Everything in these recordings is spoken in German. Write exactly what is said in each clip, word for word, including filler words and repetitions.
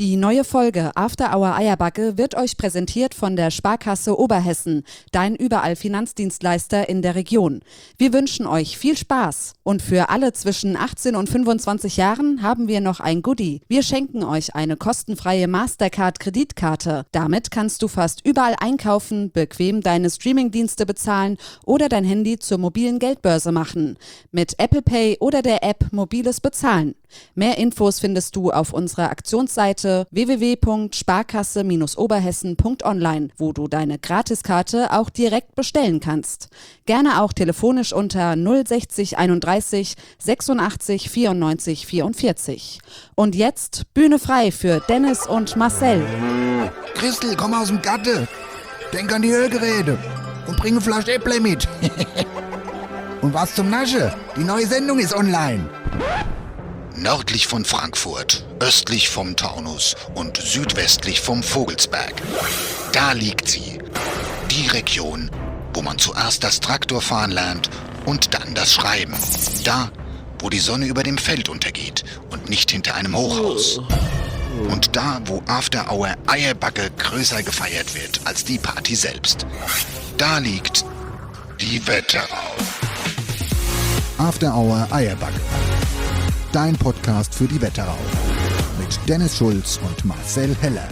Die neue Folge After Hour Eierbacke wird euch präsentiert von der Sparkasse Oberhessen, dein überall Finanzdienstleister in der Region. Wir wünschen euch viel Spaß und für alle zwischen achtzehn und fünfundzwanzig Jahren haben wir noch ein Goodie. Wir schenken euch eine kostenfreie Mastercard-Kreditkarte. Damit kannst du fast überall einkaufen, bequem deine Streamingdienste bezahlen oder dein Handy zur mobilen Geldbörse machen. Mit Apple Pay oder der App Mobiles Bezahlen. Mehr Infos findest du auf unserer Aktionsseite w w w punkt sparkasse oberhessen punkt online, wo du deine Gratiskarte auch direkt bestellen kannst. Gerne auch telefonisch unter null sechzig einunddreißig sechsundachtzig vierundneunzig vierundvierzig. Und jetzt Bühne frei für Dennis und Marcel. Christel, komm aus dem Gatte. Denk an die Ölgeräte und bring eine Flasche Äpple mit. Und was zum Nasche? Die neue Sendung ist online. Nördlich von Frankfurt, östlich vom Taunus und südwestlich vom Vogelsberg. Da liegt sie. Die Region, wo man zuerst das Traktorfahren lernt und dann das Schreiben. Da, wo die Sonne über dem Feld untergeht und nicht hinter einem Hochhaus. Und da, wo After Hour Eierbacke größer gefeiert wird als die Party selbst. Da liegt die Wetterau. After Hour Eierbacke. Dein Podcast für die Wetterau. Mit Dennis Schulz und Marcel Heller.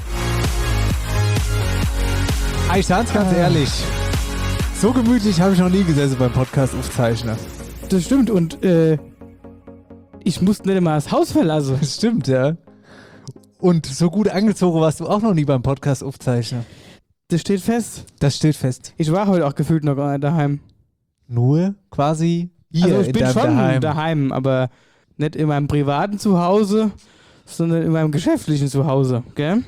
Ich sag's ganz ehrlich, so gemütlich habe ich noch nie gesessen beim Podcast aufzeichnen. Das stimmt und äh, ich musste nicht mal das Haus verlassen. Das stimmt, ja. Und so gut angezogen warst du auch noch nie beim Podcast aufzeichnen. Das steht fest. Das steht fest. Ich war heute auch gefühlt noch gar nicht daheim. Nur quasi hier also ich in bin deinem schon daheim. daheim, aber nicht in meinem privaten Zuhause, sondern in meinem geschäftlichen Zuhause, gell?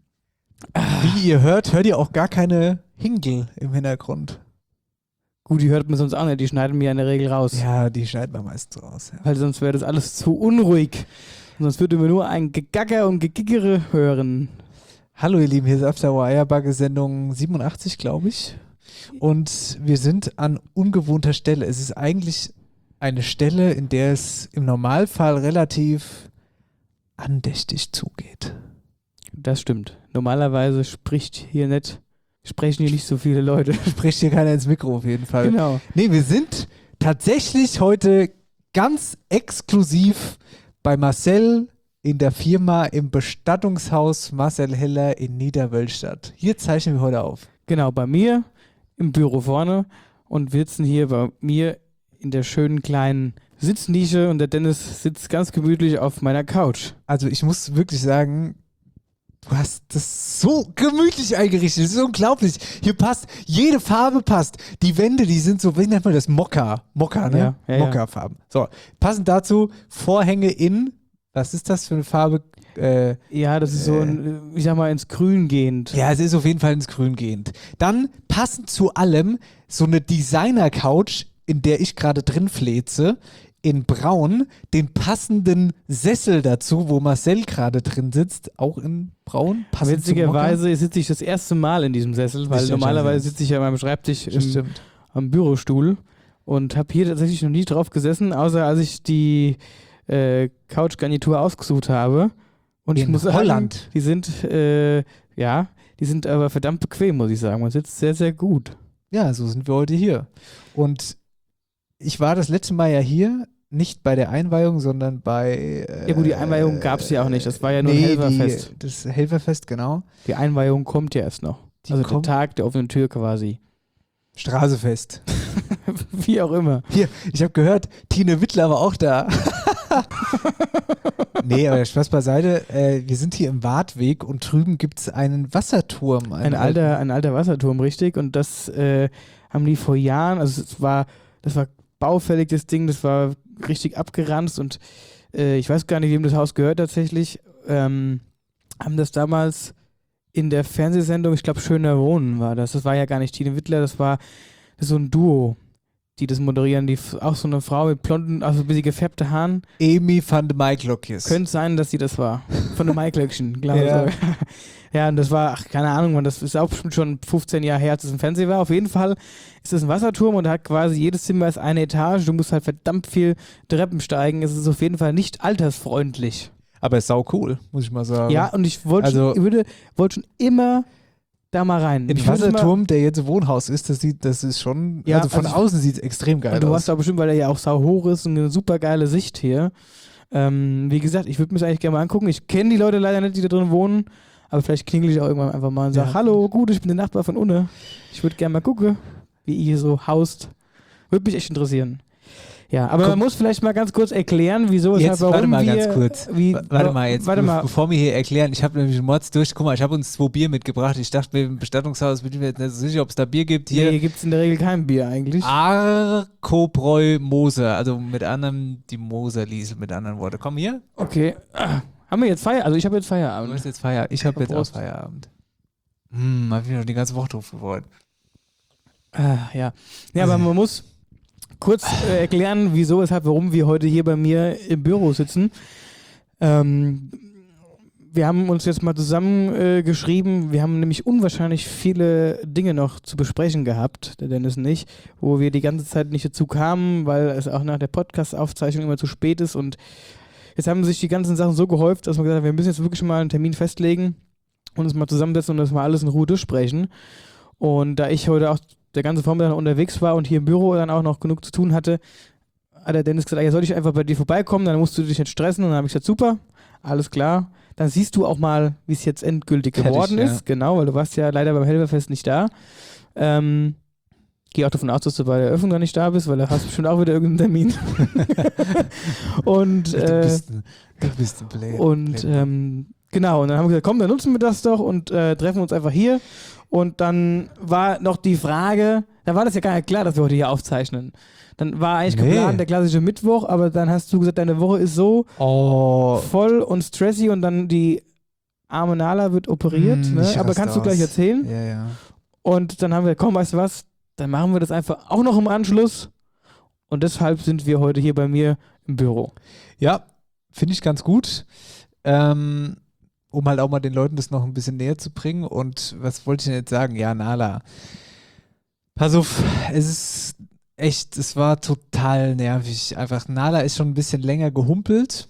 Wie ihr hört, hört ihr auch gar keine Hingel im Hintergrund. Gut, die hört man sonst auch nicht, die schneiden mir in der Regel raus. Ja, die schneidet man meistens raus. Ja. Weil sonst wäre das alles zu unruhig. Und sonst würde man nur ein Gegacker und Gegiggere hören. Hallo ihr Lieben, hier ist After Hour Eierbacke Sendung siebenundachtzig, glaube ich. Und wir sind an ungewohnter Stelle. Es ist eigentlich eine Stelle, in der es im Normalfall relativ andächtig zugeht. Das stimmt. Normalerweise spricht hier nicht, sprechen hier nicht so viele Leute. Spricht hier keiner ins Mikro auf jeden Fall. Genau. Nee, wir sind tatsächlich heute ganz exklusiv bei Marcel in der Firma im Bestattungshaus Marcel Heller in Niederwölstadt. Hier zeichnen wir heute auf. Genau, bei mir im Büro vorne und wir sitzen hier bei mir in der schönen kleinen Sitznische und der Dennis sitzt ganz gemütlich auf meiner Couch. Also ich muss wirklich sagen, du hast das so gemütlich eingerichtet. Das ist unglaublich. Hier passt, jede Farbe passt. Die Wände, die sind so, wie nennt man das? Mokka. Mokka, ne? Ja, ja, Mokka-Farben. So, passend dazu Vorhänge in, was ist das für eine Farbe? Äh, ja, das ist so, ein, ich sag mal, ins Grün gehend. Ja, es ist auf jeden Fall ins Grün gehend. Dann passend zu allem so eine Designer-Couch, in der ich gerade drin fleze, in Braun, den passenden Sessel dazu, wo Marcel gerade drin sitzt, auch in Braun. Witzigerweise sitze ich das erste Mal in diesem Sessel, weil normalerweise sitze ich ja an meinem Schreibtisch im, am Bürostuhl und habe hier tatsächlich noch nie drauf gesessen, außer als ich die äh, Couchgarnitur ausgesucht habe. Und ich in muss Holland. sagen, die sind, äh, ja, die sind aber verdammt bequem, muss ich sagen. Man sitzt sehr, sehr gut. Ja, so sind wir heute hier. Und ich war das letzte Mal ja hier, nicht bei der Einweihung, sondern bei... Äh, ja gut, die Einweihung gab es ja auch nicht, das war ja nur nee, ein Helferfest. Die, das Helferfest, genau. Die Einweihung kommt ja erst noch. Die also kommt? der Tag der offenen Tür quasi. Straßefest. Wie auch immer. Hier, ich habe gehört, Tine Wittler war auch da. Nee, aber Spaß beiseite. Äh, wir sind hier im Wartweg und drüben gibt es einen Wasserturm. Ein alter, ein alter Wasserturm, richtig. Und das äh, haben die vor Jahren, also es war, das war baufällig, das Ding, das war richtig abgeranzt und äh, ich weiß gar nicht, wem das Haus gehört tatsächlich, ähm, haben das damals in der Fernsehsendung, ich glaube Schöner Wohnen war das, das war ja gar nicht Tine Wittler, das war das ist so ein Duo, die das moderieren, die auch so eine Frau mit blonden, also ein bisschen gefärbte Haaren. Amy van de Maiklöckjes. Könnte sein, dass sie das war. Von der Maiklöckchen, glaube ich. Ja. So. Ja, und das war, ach, keine Ahnung, man, das ist auch schon fünfzehn Jahre her, als es im Fernsehen war. Auf jeden Fall ist das ein Wasserturm und hat quasi jedes Zimmer ist eine Etage. Du musst halt verdammt viel Treppen steigen. Es ist auf jeden Fall nicht altersfreundlich. Aber ist sau cool, muss ich mal sagen. Ja, und ich wollte Also- schon, würde, wollte schon immer da mal rein. Ein Ich wollte immer- Wasserturm, der jetzt Wohnhaus ist, das sieht, das ist schon, Ja, also von also- außen sieht es extrem geil Und du aus. hast da bestimmt, weil er ja auch sau hoch ist, eine super geile Sicht hier. Ähm, wie gesagt, ich würde mir das eigentlich gerne mal angucken. Ich kenne die Leute leider nicht, die da drin wohnen, aber vielleicht klingel ich auch irgendwann einfach mal und sage, Ja. hallo, gut, ich bin der Nachbar von Unne. Ich würde gerne mal gucken, wie ihr hier so haust. Würde mich echt interessieren. Ja, aber Komm. man muss vielleicht mal ganz kurz erklären, wieso, weshalb, Jetzt, warum warte mal wir, ganz kurz. Wie, W- warte mal jetzt, Warte be- mal. bevor wir hier erklären, ich habe nämlich Mods durch, guck mal, ich habe uns zwei Bier mitgebracht. Ich dachte mir, im Bestattungshaus bin ich mir jetzt nicht so sicher, ob es da Bier gibt. Hier, Hier, hier gibt es in der Regel kein Bier eigentlich. Arkobräu Moser, also mit anderem die Moser-Liesel, mit anderen Worten. Komm hier, Okay. Ah, haben wir jetzt Feierabend? Also ich habe jetzt du Feierabend. hast jetzt Feierabend. Ich habe jetzt auch Prost. Feierabend. Hm, hab ich noch die ganze Woche drauf geworden. Ah, ja. Ja, aber man muss kurz äh, erklären, wieso, weshalb, warum wir heute hier bei mir im Büro sitzen. Ähm, wir haben uns jetzt mal zusammengeschrieben. Äh, geschrieben. Wir haben nämlich unwahrscheinlich viele Dinge noch zu besprechen gehabt, der Dennis und ich, wo wir die ganze Zeit nicht dazu kamen, weil es auch nach der Podcast-Aufzeichnung immer zu spät ist. Und jetzt haben sich die ganzen Sachen so gehäuft, dass wir gesagt haben, wir müssen jetzt wirklich mal einen Termin festlegen und uns mal zusammensetzen und das mal alles in Ruhe durchsprechen. Und da ich heute auch der ganze Vormittag unterwegs war und hier im Büro dann auch noch genug zu tun hatte, hat der Dennis gesagt, ja, soll ich einfach bei dir vorbeikommen, dann musst du dich nicht stressen. Und dann habe ich gesagt, super, alles klar. Dann siehst du auch mal, wie es jetzt endgültig Fertig, geworden ja. ist. Genau, weil du warst ja leider beim Helferfest nicht da. Ähm, gehe auch davon aus, dass du bei der Eröffnung dann nicht da bist, weil da hast du bestimmt auch wieder irgendeinen Termin. und Du äh, bist ein, du bist ein Player. und ähm, genau, und dann haben wir gesagt, komm, dann nutzen wir das doch und äh, treffen uns einfach hier. Und dann war noch die Frage, da war das ja gar nicht klar, dass wir heute hier aufzeichnen. Dann war eigentlich Nee. geplant der klassische Mittwoch, aber dann hast du gesagt, deine Woche ist so Oh, voll und stressy und dann die arme Nala wird operiert. Hm, ne? ich Aber raste kannst du aus. gleich erzählen? ja, ja. Und dann haben wir, komm, weißt du was, dann machen wir das einfach auch noch im Anschluss. Und deshalb sind wir heute hier bei mir im Büro. Ja, finde ich ganz gut. Ähm, um halt auch mal den Leuten das noch ein bisschen näher zu bringen. Und was wollte ich denn jetzt sagen? Ja, Nala. Pass auf, es ist echt, es war total nervig. Einfach, Nala ist schon ein bisschen länger gehumpelt.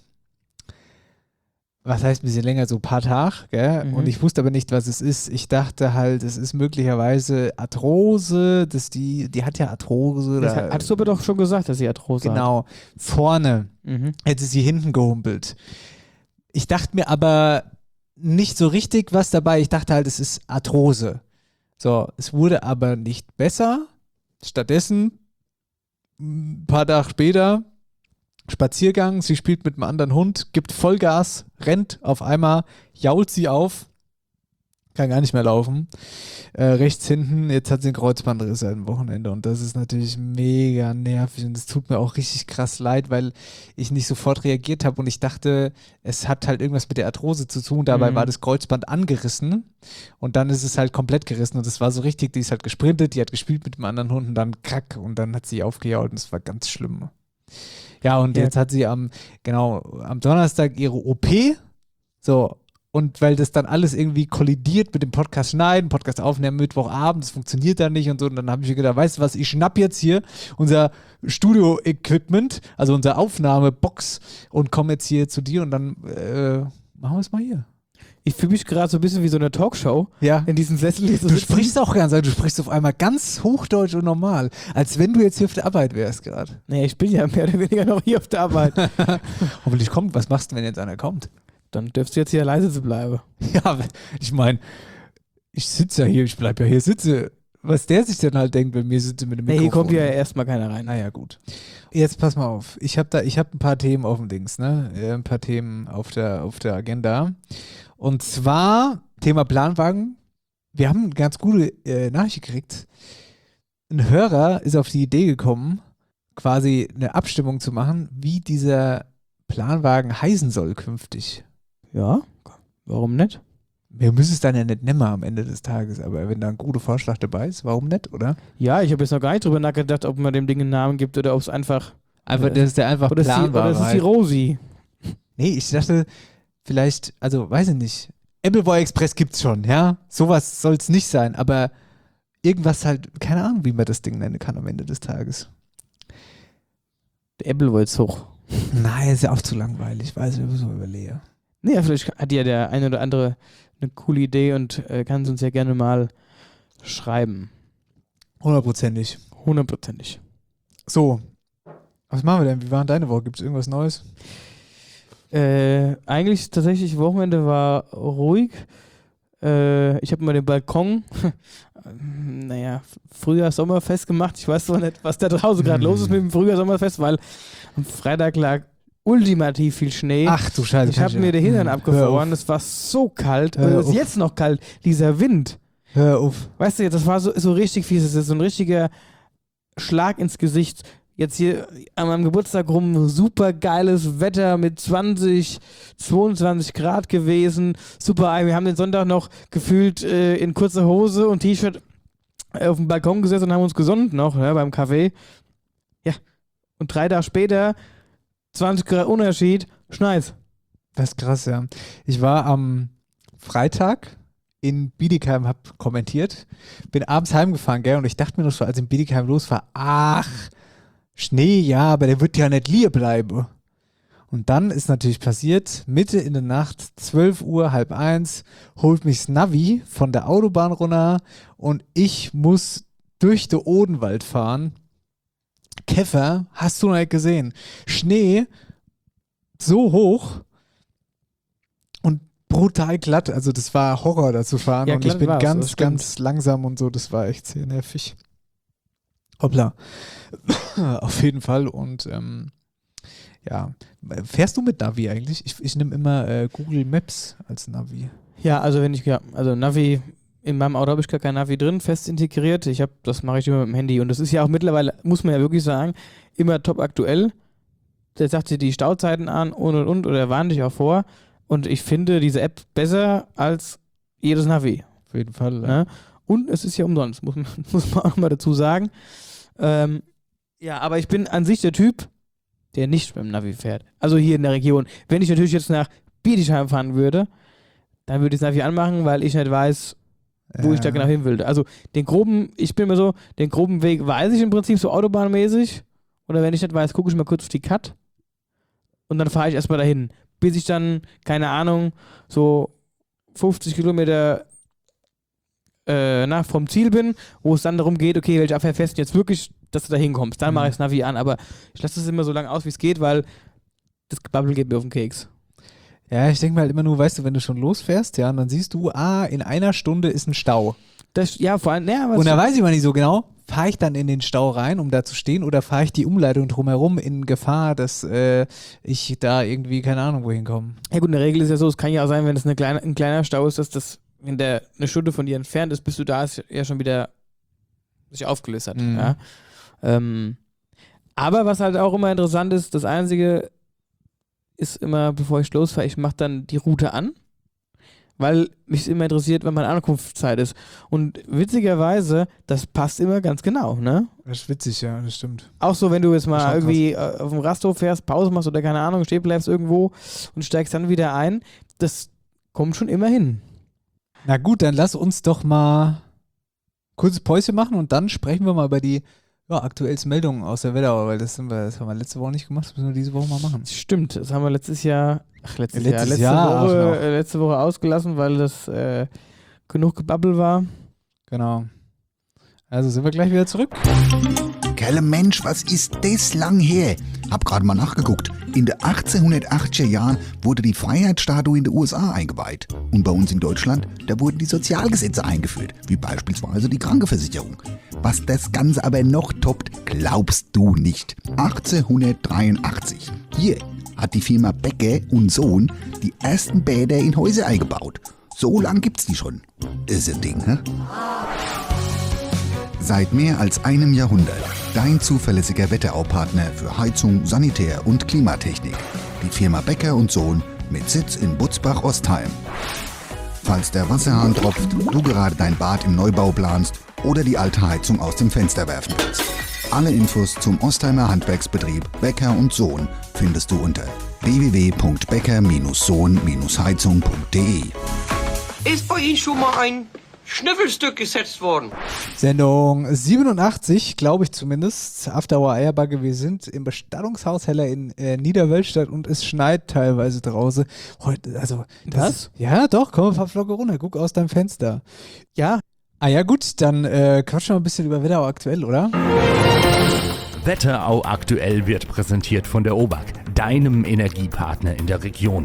Was heißt ein bisschen länger? So ein paar Tage, gell? Mhm. Und ich wusste aber nicht, was es ist. Ich dachte halt, es ist möglicherweise Arthrose, dass die, die hat ja Arthrose. Das oder- hat- hattest du aber doch schon gesagt, dass sie Arthrose hat. Genau, vorne. Mhm. Hätte sie hinten gehumpelt. Ich dachte mir aber nicht so richtig was dabei. Ich dachte halt, es ist Arthrose. So, es wurde aber nicht besser. Stattdessen, ein paar Tage später, Spaziergang, sie spielt mit einem anderen Hund, gibt Vollgas, rennt auf einmal, jault sie auf, kann gar nicht mehr laufen. Äh, rechts hinten, jetzt hat sie einen Kreuzbandriss seit dem Wochenende und das ist natürlich mega nervig und es tut mir auch richtig krass leid, weil ich nicht sofort reagiert habe und ich dachte, es hat halt irgendwas mit der Arthrose zu tun, dabei Mhm. war das Kreuzband angerissen und dann ist es halt komplett gerissen und es war so richtig, die ist halt gesprintet, die hat gespielt mit dem anderen Hund und dann krack und dann hat sie aufgejault und es war ganz schlimm. Ja, und Ja. jetzt hat sie am, genau, am Donnerstag ihre O P, so, und weil das dann alles irgendwie kollidiert mit dem Podcast schneiden, Podcast aufnehmen, Mittwochabend, das funktioniert dann nicht und so. Und dann habe ich mir gedacht, weißt du was, ich schnapp jetzt hier unser Studio-Equipment, also unsere Aufnahmebox und komme jetzt hier zu dir und dann äh, machen wir es mal hier. Ich fühle mich gerade so ein bisschen wie so eine Talkshow Ja. in diesem Sessel hier so Du sitzen. sprichst auch ganz, du sprichst auf einmal ganz Hochdeutsch und normal, als wenn du jetzt hier auf der Arbeit wärst gerade. Nee, ich bin ja mehr oder weniger noch hier auf der Arbeit. Hoffentlich kommt, was machst du, wenn jetzt einer kommt? Dann dürfst du jetzt hier leise zu bleiben. Ja, ich meine, ich sitze ja hier, ich bleibe ja hier sitze. Was der sich dann halt denkt, wenn mir sitze mit dem Nee, Mikrofon. hier kommt ja erstmal keiner rein. Naja, gut. Jetzt pass mal auf. Ich habe da, ich habe ein paar Themen auf dem Dings, ne? Äh, Ein paar Themen auf der, auf der Agenda. Und zwar Thema Planwagen. Wir haben eine ganz gute äh, Nachricht gekriegt. Ein Hörer ist auf die Idee gekommen, quasi eine Abstimmung zu machen, wie dieser Planwagen heißen soll künftig. Ja, warum nicht? Wir müssen es dann ja nicht nehmen am Ende des Tages, aber wenn da ein guter Vorschlag dabei ist, warum nicht, oder? Ja, ich habe jetzt noch gar nicht drüber nachgedacht, ob man dem Ding einen Namen gibt oder ob es einfach. Einfach, Oder- dass der einfach Oder ist, die, planbar oder ist es die heißt. Rosi? Nee, ich dachte, vielleicht, also weiß ich nicht. Appleboy Express gibt's schon, ja? Sowas soll es nicht sein, aber irgendwas halt, keine Ahnung, wie man das Ding nennen kann am Ende des Tages. Der Appleboy ist hoch. Nein, ist ja auch zu langweilig, ich weiß, wir müssen mal überlegen. Nee, vielleicht hat ja der eine oder andere eine coole Idee und äh, kann es uns ja gerne mal schreiben. Hundertprozentig. Hundertprozentig. So, was machen wir denn? Wie war denn deine Woche? Gibt es irgendwas Neues? Äh, eigentlich tatsächlich, Wochenende war ruhig. Äh, ich habe mal den Balkon, naja, Frühjahr-Sommerfest gemacht. Ich weiß zwar nicht, was da draußen gerade los ist mit dem Frühjahr-Sommerfest, weil am Freitag lag ultimativ viel Schnee. Ach du Scheiße. Ich habe mir den Hintern hm, abgefroren. Es war so kalt. Hör Es ist auf. jetzt noch kalt. Dieser Wind. Hör auf. Weißt du, das war so, so richtig fies. Es ist so ein richtiger Schlag ins Gesicht. Jetzt hier an meinem Geburtstag rum, super geiles Wetter mit zwanzig, zweiundzwanzig Grad gewesen. Super, wir haben den Sonntag noch gefühlt äh, in kurzer Hose und T-Shirt äh, auf dem Balkon gesessen und haben uns gesonnt noch ja, beim Kaffee. Ja, und drei Tage später, zwanzig Grad Unterschied, schneit's. Das ist krass, ja. Ich war am Freitag in Bietigheim, hab kommentiert, bin abends heimgefahren, gell, und ich dachte mir noch so, als in Bietigheim los war, ach, Schnee, ja, aber der wird ja nicht liegen bleiben. Und dann ist natürlich passiert, Mitte in der Nacht, zwölf Uhr, halb eins, holt mich das Navi von der Autobahn runter und ich muss durch den Odenwald fahren. Käfer, hast du noch nicht gesehen. Schnee, so hoch und brutal glatt. Also das war Horror, da zu fahren. Ja, und ich glatt bin war's, ganz, das stimmt. ganz langsam und so. Das war echt sehr nervig. Hoppla. Auf jeden Fall. Und ähm, ja, fährst du mit Navi eigentlich? Ich, ich nehme immer äh, Google Maps als Navi. Ja, also wenn ich, ja, also Navi, in meinem Auto habe ich gar kein Navi drin, fest integriert. Ich habe, das mache ich immer mit dem Handy. Und das ist ja auch mittlerweile, muss man ja wirklich sagen, immer top aktuell. Der sagt dir die Stauzeiten an und und und oder warnt dich auch vor. Und ich finde diese App besser als jedes Navi. Auf jeden Fall. Ne? Und es ist ja umsonst, muss man, muss man auch mal dazu sagen. Ähm, ja, aber ich bin an sich der Typ, der nicht mit dem Navi fährt. Also hier in der Region. Wenn ich natürlich jetzt nach Bietigheim fahren würde, dann würde ich das Navi anmachen, weil ich nicht weiß, wo Ja. ich da genau hin will. Also den groben, ich bin mir so, den groben Weg weiß ich im Prinzip so autobahnmäßig. Oder wenn ich nicht weiß, gucke ich mal kurz auf die Cut und dann fahre ich erstmal dahin. Bis ich dann, keine Ahnung, so fünfzig Kilometer äh, nach vom Ziel bin, wo es dann darum geht, okay, welche Abwehr fest jetzt wirklich, dass du da hinkommst. Dann Mhm. mache ich das Navi an, aber ich lasse es immer so lange aus, wie es geht, weil das Gebabbel geht mir auf den Keks. Ja, ich denke mal halt immer nur, weißt du, wenn du schon losfährst, ja, und dann siehst du, ah, in einer Stunde ist ein Stau. Das, ja, vor allem, ja, aber Und da weiß ich mal nicht so genau, fahre ich dann in den Stau rein, um da zu stehen, oder fahre ich die Umleitung drumherum in Gefahr, dass äh, ich da irgendwie, keine Ahnung, wohin komme. ja gut, in der Regel ist ja so, es kann ja auch sein, wenn es eine kleine, ein kleiner Stau ist, dass das, wenn der eine Stunde von dir entfernt ist, bis du da ist, ja schon wieder sich aufgelöst hat. Mhm. Ja. Ähm, aber was halt auch immer interessant ist, das Einzige ist immer, bevor ich losfahre, ich mache dann die Route an, weil mich immer interessiert, wann meine Ankunftszeit ist. Und witzigerweise, das passt immer ganz genau, ne? Das ist witzig, ja, das stimmt. Auch so, wenn du jetzt Das ist mal auch irgendwie äh, auf dem Rasthof fährst, Pause machst oder keine Ahnung, stehen bleibst irgendwo und steigst dann wieder ein, das kommt schon immer hin. Na gut, dann lass uns doch mal kurzes Päuschen machen und dann sprechen wir mal über die ja, aktuellsten Meldungen aus der Wetterau, weil das, sind wir, das haben wir letzte Woche nicht gemacht, das müssen wir diese Woche mal machen. Stimmt, das haben wir letztes Jahr, ach letztes, Letztes Jahr, letzte, Jahr auch Woche, noch. äh, letzte Woche ausgelassen, weil das äh, genug Gebabbel war. Genau. Also sind wir gleich wieder zurück. Kerle Mensch, was ist das lang her? Hab gerade mal nachgeguckt. In den achtzehnhundertachtziger Jahren wurde die Freiheitsstatue in den U S A eingeweiht. Und bei uns in Deutschland, da wurden die Sozialgesetze eingeführt, wie beispielsweise die Krankenversicherung. Was das Ganze aber noch toppt, glaubst du nicht. achtzehnhundertdreiundachtzig. Hier hat die Firma Becker und Sohn die ersten Bäder in Häuser eingebaut. So lang gibt's die schon. Ist ein Ding, hä? Seit mehr als einem Jahrhundert dein zuverlässiger Wetterau-Partner für Heizung, Sanitär und Klimatechnik. Die Firma Becker und Sohn mit Sitz in Butzbach-Ostheim. Falls der Wasserhahn tropft, du gerade dein Bad im Neubau planst oder die alte Heizung aus dem Fenster werfen willst. Alle Infos zum Ostheimer Handwerksbetrieb Becker und Sohn findest du unter w w w punkt becker sohn heizung punkt d e. Ist bei Ihnen schon mal ein Schnüffelstück gesetzt worden. Sendung siebenundachtzig, glaube ich zumindest. After Hour Eierbacke. Wir sind im Bestattungshaus Heller in äh, Niederwölstadt und es schneit teilweise draußen. Heute, also, das Was? Ist, ja, doch, komm ein paar Flocke runter. Guck aus deinem Fenster. Ja. Ah ja, gut, dann äh, quatschen wir ein bisschen über Wetterau aktuell, oder? Wetterau aktuell wird präsentiert von der O B A K, deinem Energiepartner in der Region.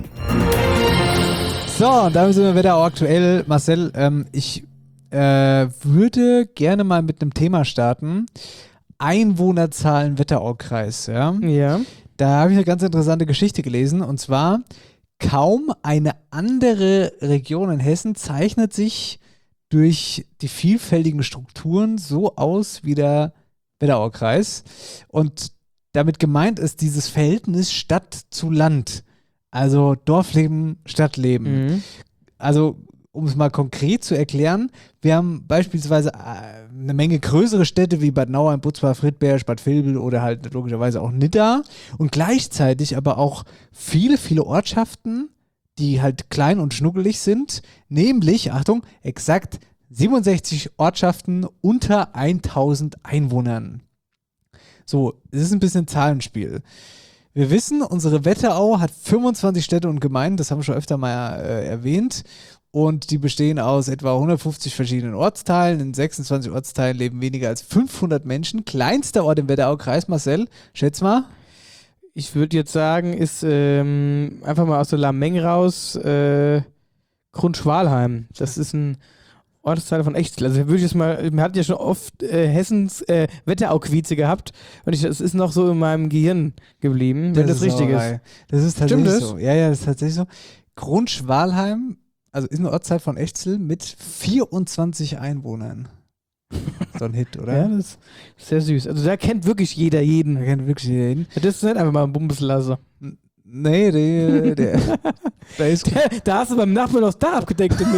So, und damit sind wir Wetterau aktuell. Marcel, ähm, ich äh, würde gerne mal mit einem Thema starten. Einwohnerzahlen Wetteraukreis, ja. Ja. Da habe ich eine ganz interessante Geschichte gelesen, und zwar: Kaum eine andere Region in Hessen zeichnet sich durch die vielfältigen Strukturen so aus wie der Wetteraukreis. Und damit gemeint ist dieses Verhältnis Stadt zu Land. Also Dorfleben, Stadtleben. Mhm. Also, um es mal konkret zu erklären, wir haben beispielsweise äh, eine Menge größere Städte wie Bad Nauheim, Butzbach, Friedberg, Bad Vilbel oder halt logischerweise auch Nidda, und gleichzeitig aber auch viele, viele Ortschaften, die halt klein und schnuckelig sind, nämlich, Achtung, exakt siebenundsechzig Ortschaften unter tausend Einwohnern. So, es ist ein bisschen Zahlenspiel. Wir wissen, unsere Wetterau hat fünfundzwanzig Städte und Gemeinden, das haben wir schon öfter mal äh, erwähnt, und die bestehen aus etwa hundertfünfzig verschiedenen Ortsteilen. In sechsundzwanzig Ortsteilen leben weniger als fünfhundert Menschen. Kleinster Ort im Wetteraukreis, Marcel, schätz mal. Ich würde jetzt sagen, ist ähm, einfach mal aus der Lameng raus äh, Grundschwalheim. Das ist ein Ortsteil von Echtzell. Also würde ich jetzt mal, wir hatten ja schon oft äh, Hessens äh, Wetterau-Quize gehabt, und ich, das ist noch so in meinem Gehirn geblieben, wenn das, das richtig ist. Das ist tatsächlich Stimmt das? so. Ja, ja, das ist tatsächlich so. Grundschwalheim, also ist eine Ortsteil von Echtzell mit vierundzwanzig Einwohnern. So ein Hit, oder? Ja, das ist sehr süß. Also da kennt wirklich jeder jeden. Da kennt wirklich jeder jeden. Das ist nicht einfach mal ein Bumbeslasse. Nee, der, der, der ist Der, da hast du beim Nachbarn noch da abgedeckt damit.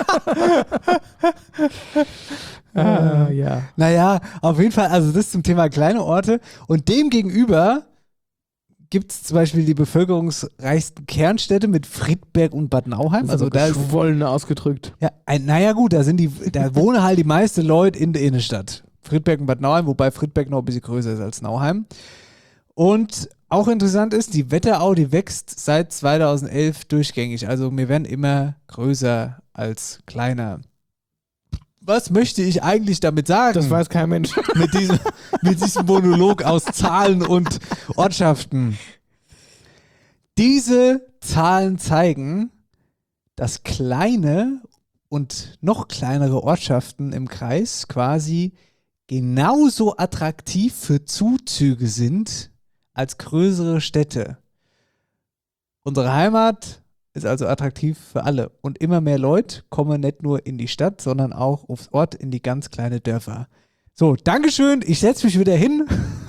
ah, ja. Naja, auf jeden Fall, also das zum Thema kleine Orte. Und dem gegenüber gibt es zum Beispiel die bevölkerungsreichsten Kernstädte mit Friedberg und Bad Nauheim. Das Also ist da aber ist, geschwollen ausgedrückt. ja, ein, naja gut, da sind die, da wohnen halt die meisten Leute in der Innenstadt. Friedberg und Bad Nauheim, wobei Friedberg noch ein bisschen größer ist als Nauheim. Und auch interessant ist, die Wetterau, die wächst seit zweitausendelf durchgängig. Also wir werden immer größer als kleiner. Was möchte ich eigentlich damit sagen? Das weiß kein Mensch. mit, diesem, mit diesem Monolog aus Zahlen und Ortschaften. Diese Zahlen zeigen, dass kleine und noch kleinere Ortschaften im Kreis quasi genauso attraktiv für Zuzüge sind als größere Städte. Unsere Heimat ist also attraktiv für alle. Und immer mehr Leute kommen nicht nur in die Stadt, sondern auch aufs Ort in die ganz kleine Dörfer. So, Dankeschön, ich setze mich wieder hin.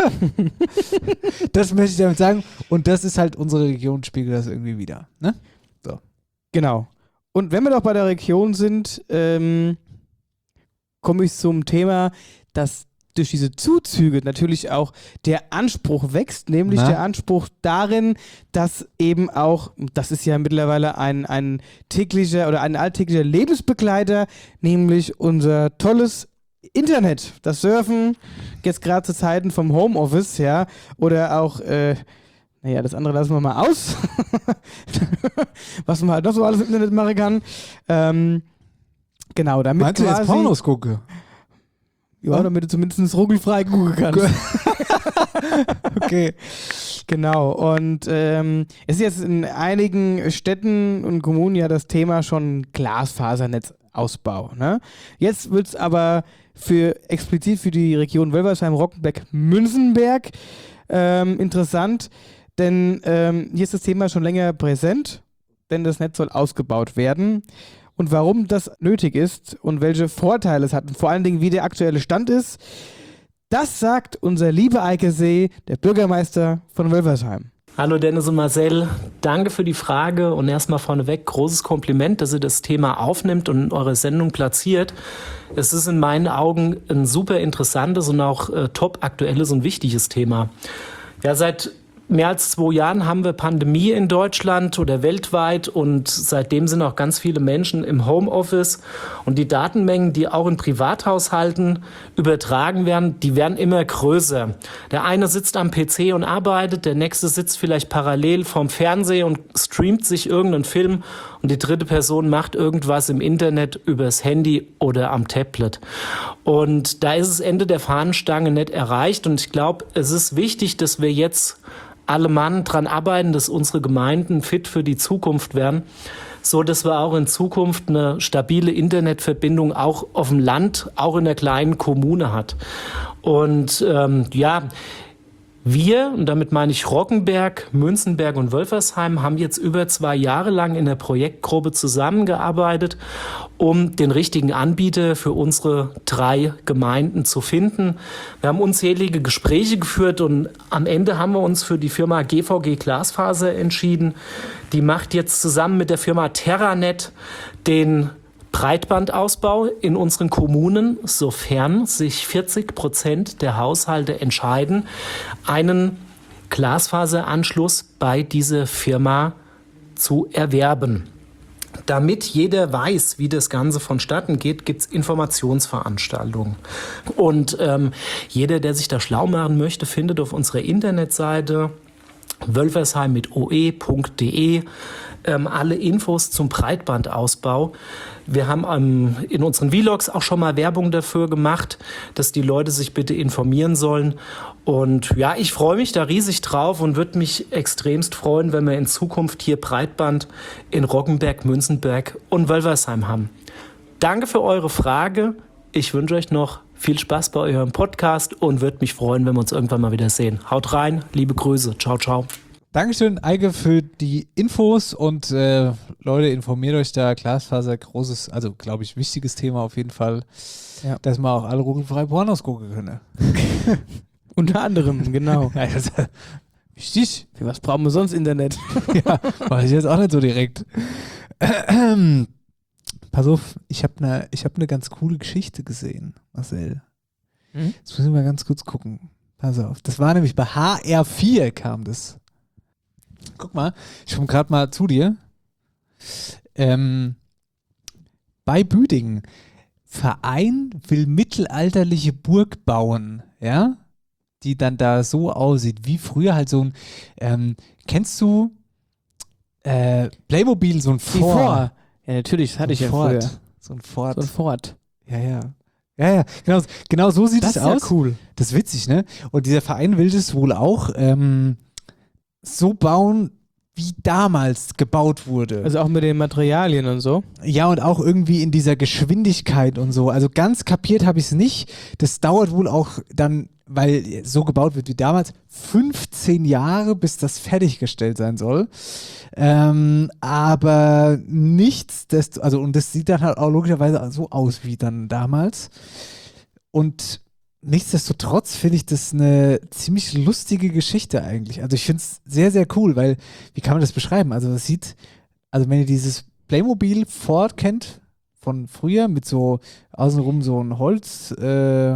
Das möchte ich damit sagen. Und das ist halt, unsere Region spiegelt das irgendwie wieder. Ne? So. Genau. Und wenn wir doch bei der Region sind, ähm, komme ich zum Thema, dass durch diese Zuzüge natürlich auch der Anspruch wächst, nämlich Na? der Anspruch darin, dass eben auch, das ist ja mittlerweile ein, ein täglicher oder ein alltäglicher Lebensbegleiter, nämlich unser tolles Internet, das Surfen, jetzt gerade zu Zeiten vom Homeoffice, ja, oder auch, äh, naja, das andere lassen wir mal aus, was man halt noch so alles im Internet machen kann. Ähm, genau, damit Meinst du quasi... jetzt Pornos gucke? Ja, damit du zumindest ruckelfrei gucken kannst. Okay. Genau. Und ähm, es ist jetzt in einigen Städten und Kommunen ja das Thema schon Glasfasernetzausbau. Ne? Jetzt wird es aber für explizit für die Region Wölversheim-Rockenberg-Münzenberg ähm, interessant, denn ähm, hier ist das Thema schon länger präsent, denn das Netz soll ausgebaut werden. Und warum das nötig ist und welche Vorteile es hat und vor allen Dingen, wie der aktuelle Stand ist, das sagt unser lieber Eike See, der Bürgermeister von Wölversheim. Hallo Dennis und Marcel, danke für die Frage und erstmal vorneweg großes Kompliment, dass ihr das Thema aufnimmt und in eure Sendung platziert. Es ist in meinen Augen ein super interessantes und auch äh, top aktuelles und wichtiges Thema. Ja, seit mehr als zwei Jahren haben wir Pandemie in Deutschland oder weltweit und seitdem sind auch ganz viele Menschen im Homeoffice und die Datenmengen, die auch in Privathaushalten übertragen werden, die werden immer größer. Der eine sitzt am P C und arbeitet, der nächste sitzt vielleicht parallel vorm Fernseher und streamt sich irgendeinen Film und die dritte Person macht irgendwas im Internet übers Handy oder am Tablet. Und da ist das Ende der Fahnenstange nicht erreicht und ich glaube, es ist wichtig, dass wir jetzt alle Mann dran arbeiten, dass unsere Gemeinden fit für die Zukunft werden, so dass wir auch in Zukunft eine stabile Internetverbindung auch auf dem Land, auch in der kleinen Kommune hat. Und ähm, ja, wir, und damit meine ich Roggenberg, Münzenberg und Wölfersheim, haben jetzt über zwei Jahre lang in der Projektgruppe zusammengearbeitet, um den richtigen Anbieter für unsere drei Gemeinden zu finden. Wir haben unzählige Gespräche geführt und am Ende haben wir uns für die Firma G V G Glasfaser entschieden. Die macht jetzt zusammen mit der Firma Terranet den Breitbandausbau in unseren Kommunen, sofern sich vierzig Prozent der Haushalte entscheiden, einen Glasfaseranschluss bei dieser Firma zu erwerben. Damit jeder weiß, wie das Ganze vonstatten geht, gibt es Informationsveranstaltungen. Und ähm, jeder, der sich da schlau machen möchte, findet auf unserer Internetseite wölfersheim mit oe punkt de ähm, alle Infos zum Breitbandausbau. Wir haben ähm, in unseren Vlogs auch schon mal Werbung dafür gemacht, dass die Leute sich bitte informieren sollen. Und ja, ich freue mich da riesig drauf und würde mich extremst freuen, wenn wir in Zukunft hier Breitband in Roggenberg, Münzenberg und Wölfersheim haben. Danke für eure Frage. Ich wünsche euch noch viel Spaß bei eurem Podcast und würde mich freuen, wenn wir uns irgendwann mal wieder sehen. Haut rein, liebe Grüße. Ciao, ciao. Dankeschön, Eike, für die Infos und äh, Leute, informiert euch da. Glasfaser, großes, also glaube ich, wichtiges Thema auf jeden Fall, ja. Dass man auch alle ruckelfrei Pornos gucken können. Unter anderem, genau. Ja, das ist wichtig. Für was brauchen wir sonst Internet? Ja, weiß ich jetzt auch nicht so direkt. Pass auf, ich habe eine ich hab ne ganz coole Geschichte gesehen, Marcel. Hm? Jetzt müssen wir mal ganz kurz gucken. Pass auf, das war nämlich bei H R vier kam das. Guck mal, ich komme gerade mal zu dir. Ähm, bei Büdingen. Verein will mittelalterliche Burg bauen, ja? Die dann da so aussieht, wie früher halt so ein, ähm, kennst du äh, Playmobil, so ein Fort? Fort. Ja, natürlich, das hatte so ich ja Fort. früher. So ein Fort. So ein Fort. Ja, ja. Ja, ja, genau, genau so sieht das es aus. Das ist ja cool. Das ist witzig, ne? Und dieser Verein will das wohl auch ähm, so bauen, wie damals gebaut wurde. Also auch mit den Materialien und so? Ja, und auch irgendwie in dieser Geschwindigkeit und so. Also ganz kapiert habe ich es nicht. Das dauert wohl auch dann, weil so gebaut wird wie damals, fünfzehn Jahre, bis das fertiggestellt sein soll. Ähm, aber nichts, desto, also und das sieht dann halt auch logischerweise so aus wie dann damals. Und nichtsdestotrotz finde ich das eine ziemlich lustige Geschichte eigentlich. Also ich finde es sehr, sehr cool, weil, wie kann man das beschreiben? Also es sieht, also wenn ihr dieses Playmobil Ford kennt, von früher, mit so außenrum so ein Holz, äh,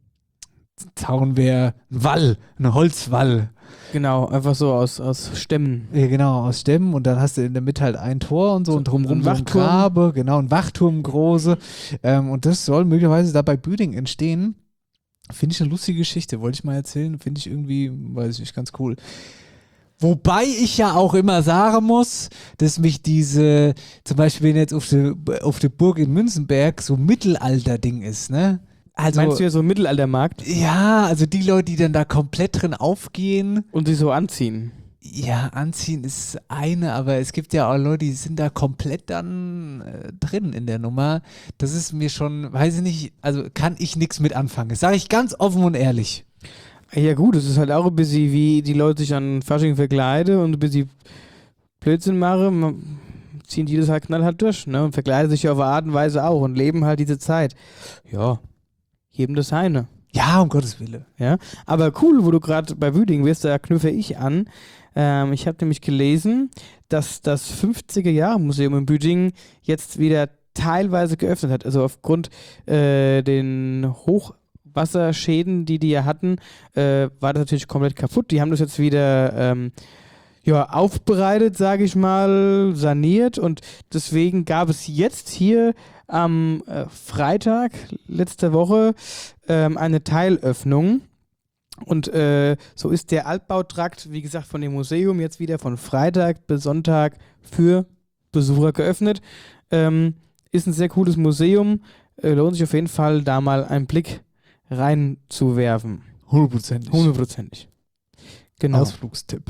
Zaun wäre ein Wall, ein Holzwall. Genau, einfach so aus, aus Stämmen. Ja, genau, aus Stämmen und dann hast du in der Mitte halt ein Tor und so, so und drumherum so ein Grabe, genau, ein Wachturm große. Ähm, und das soll möglicherweise da bei Büdingen entstehen. Finde ich eine lustige Geschichte, wollte ich mal erzählen. Finde ich irgendwie, weiß ich nicht, ganz cool. Wobei ich ja auch immer sagen muss, dass mich diese, zum Beispiel wenn jetzt auf der auf der Burg in Münzenberg so Mittelalter-Ding ist, ne? Also, meinst du ja so ein Mittelaltermarkt? Ja, also die Leute, die dann da komplett drin aufgehen. Und sich so anziehen. Ja, anziehen ist eine, aber es gibt ja auch Leute, die sind da komplett dann äh, drin in der Nummer. Das ist mir schon, weiß ich nicht, also kann ich nichts mit anfangen. Das sage ich ganz offen und ehrlich. Ja gut, es ist halt auch ein bisschen wie die Leute sich an Fasching verkleiden und ein bisschen Blödsinn machen, man ziehen die das halt knallhart durch, ne? Und verkleiden sich auf eine Art und Weise auch und leben halt diese Zeit. Ja, jedem das seine. Ja, um Gottes Willen. Ja, aber cool, wo du gerade bei Büdingen bist, da knüpfe ich an. Ähm, ich habe nämlich gelesen, dass das fünfziger-Jahre-Museum in Büdingen jetzt wieder teilweise geöffnet hat. Also aufgrund äh, den hoch Wasserschäden, die die ja hatten, äh, war das natürlich komplett kaputt. Die haben das jetzt wieder ähm, ja, aufbereitet, sage ich mal, saniert und deswegen gab es jetzt hier am äh, Freitag letzte Woche ähm, eine Teilöffnung. Und äh, so ist der Altbautrakt, wie gesagt, von dem Museum jetzt wieder von Freitag bis Sonntag für Besucher geöffnet. Ähm, ist ein sehr cooles Museum. Äh, lohnt sich auf jeden Fall, da mal einen Blick reinzuwerfen. Hundertprozentig. Hundertprozentig. Genau. Ausflugstipp.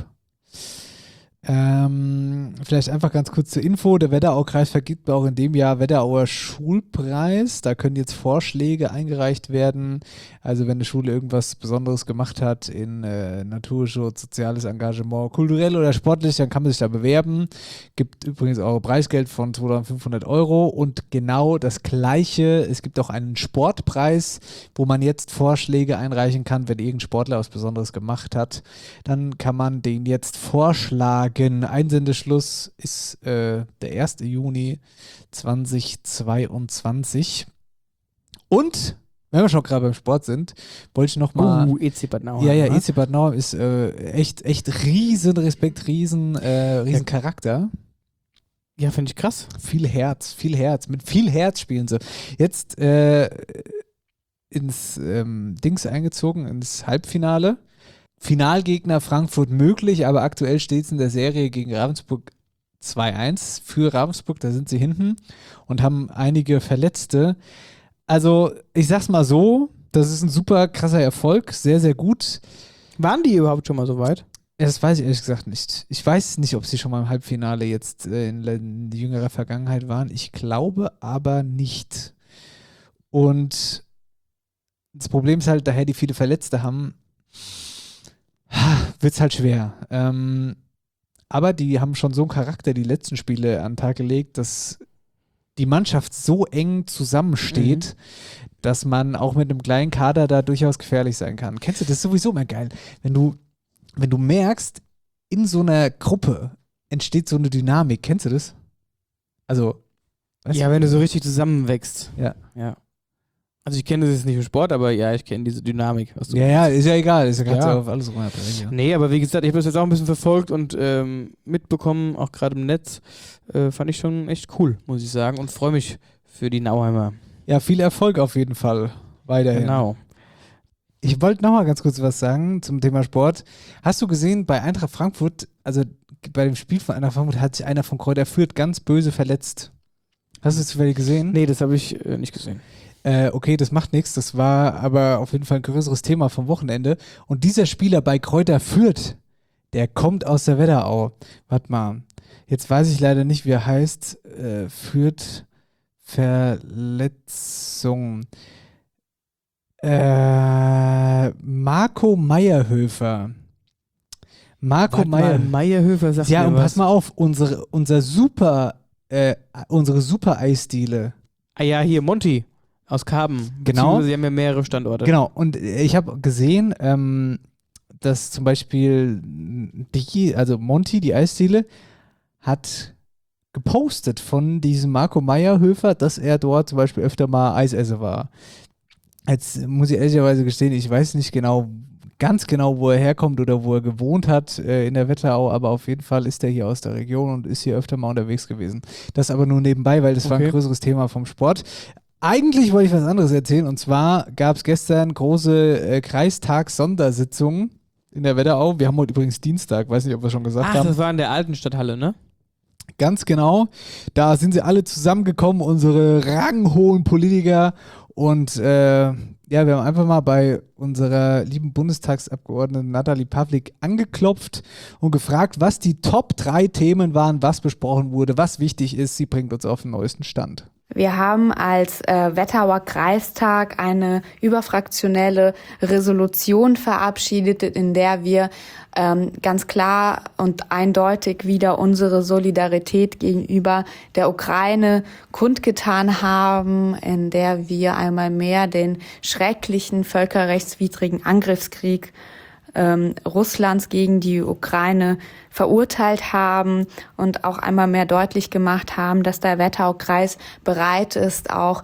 Ähm, vielleicht einfach ganz kurz zur Info. Der Wetterau-Kreis vergibt auch in dem Jahr Wetterauer Schulpreis. Da können jetzt Vorschläge eingereicht werden. Also wenn eine Schule irgendwas Besonderes gemacht hat in äh, Naturschutz, soziales Engagement, kulturell oder sportlich, dann kann man sich da bewerben. Gibt übrigens auch Preisgeld von zweitausendfünfhundert Euro und genau das Gleiche. Es gibt auch einen Sportpreis, wo man jetzt Vorschläge einreichen kann, wenn irgendein Sportler was Besonderes gemacht hat. Dann kann man den jetzt vorschlagen. Einsendeschluss ist äh, der erste Juni zweitausendzweiundzwanzig. Und, wenn wir schon gerade beim Sport sind, wollte ich nochmal. Uh, E C Bad Nauheim. Ja, ja, E C Bad Nauheim ist äh, echt, echt riesen Respekt, riesen, äh, riesen ja. Charakter. Ja, finde ich krass. Viel Herz, viel Herz. Mit viel Herz spielen sie. Jetzt äh, ins ähm, Dings eingezogen, ins Halbfinale. Finalgegner Frankfurt möglich, aber aktuell steht es in der Serie gegen Ravensburg zwei eins für Ravensburg, da sind sie hinten und haben einige Verletzte. Also ich sag's mal so, das ist ein super krasser Erfolg, sehr, sehr gut. Waren die überhaupt schon mal so weit? Das weiß ich ehrlich gesagt nicht. Ich weiß nicht, ob sie schon mal im Halbfinale jetzt äh, in, in jüngerer Vergangenheit waren. Ich glaube aber nicht. Und das Problem ist halt, daher die viele Verletzte haben, wird es halt schwer. Ähm, aber die haben schon so einen Charakter, die letzten Spiele an den Tag gelegt, dass die Mannschaft so eng zusammensteht, mhm. dass man auch mit einem kleinen Kader da durchaus gefährlich sein kann. Kennst du das? Ist sowieso immer geil. Wenn du, wenn du merkst, in so einer Gruppe entsteht so eine Dynamik. Kennst du das? Also, weißt ja, du? wenn du so richtig zusammenwächst. Ja. Ja. Also ich kenne das jetzt nicht im Sport, aber ja, ich kenne diese Dynamik. Was du ja, ja, ist ja egal. Ist ja ganz ja. auf alles runterbringen. Ja. Nee, aber wie gesagt, ich habe das jetzt auch ein bisschen verfolgt und ähm, mitbekommen, auch gerade im Netz. Äh, fand ich schon echt cool, muss ich sagen. Und freue mich für die Nauheimer. Ja, viel Erfolg auf jeden Fall weiterhin. Genau. Ich wollte noch mal ganz kurz was sagen zum Thema Sport. Hast du gesehen, bei Eintracht Frankfurt, also bei dem Spiel von Eintracht Frankfurt hat sich einer von Kräuter Fürth ganz böse verletzt. Hast du es zufällig gesehen? Nee, das habe ich äh, nicht gesehen. Äh, okay, das macht nichts. Das war aber auf jeden Fall ein größeres Thema vom Wochenende. Und dieser Spieler bei Kräuter Fürth, der kommt aus der Wetterau. Warte mal, jetzt weiß ich leider nicht, wie er heißt. Äh, Fürth Verletzung. Äh, Marco Meierhöfer. Marco Meier Meierhöfer sagt ja, mir und was. pass mal auf, unsere, unser super, äh, unsere super Eisdiele. Ah ja, hier Monty aus Karben. Genau. Sie haben ja mehrere Standorte. Genau, und ich habe gesehen, ähm, dass zum Beispiel die, also Monty, die Eisdiele, hat gepostet von diesem Marco Meierhöfer, dass er dort zum Beispiel öfter mal Eisesser war. Jetzt muss ich ehrlicherweise gestehen, ich weiß nicht genau, ganz genau, wo er herkommt oder wo er gewohnt hat äh, in der Wetterau, aber auf jeden Fall ist er hier aus der Region und ist hier öfter mal unterwegs gewesen. Das aber nur nebenbei, weil das okay. war ein größeres Thema vom Sport. Eigentlich wollte ich was anderes erzählen und zwar gab es gestern große äh, Kreistag-Sondersitzungen in der Wetterau. Wir haben heute übrigens Dienstag, weiß nicht, ob wir schon gesagt Ach, haben. Das war in der alten Stadthalle, ne? Ganz genau. Da sind sie alle zusammengekommen, unsere ranghohen Politiker. Und äh, ja, wir haben einfach mal bei unserer lieben Bundestagsabgeordneten Nathalie Pavlik angeklopft und gefragt, was die Top drei Themen waren, was besprochen wurde, was wichtig ist. Sie bringt uns auf den neuesten Stand. Wir haben als äh, Wetterauer Kreistag eine überfraktionelle Resolution verabschiedet, in der wir ähm, ganz klar und eindeutig wieder unsere Solidarität gegenüber der Ukraine kundgetan haben, in der wir einmal mehr den schrecklichen völkerrechtswidrigen Angriffskrieg Ähm, Russlands gegen die Ukraine verurteilt haben und auch einmal mehr deutlich gemacht haben, dass der Wetteraukreis bereit ist, auch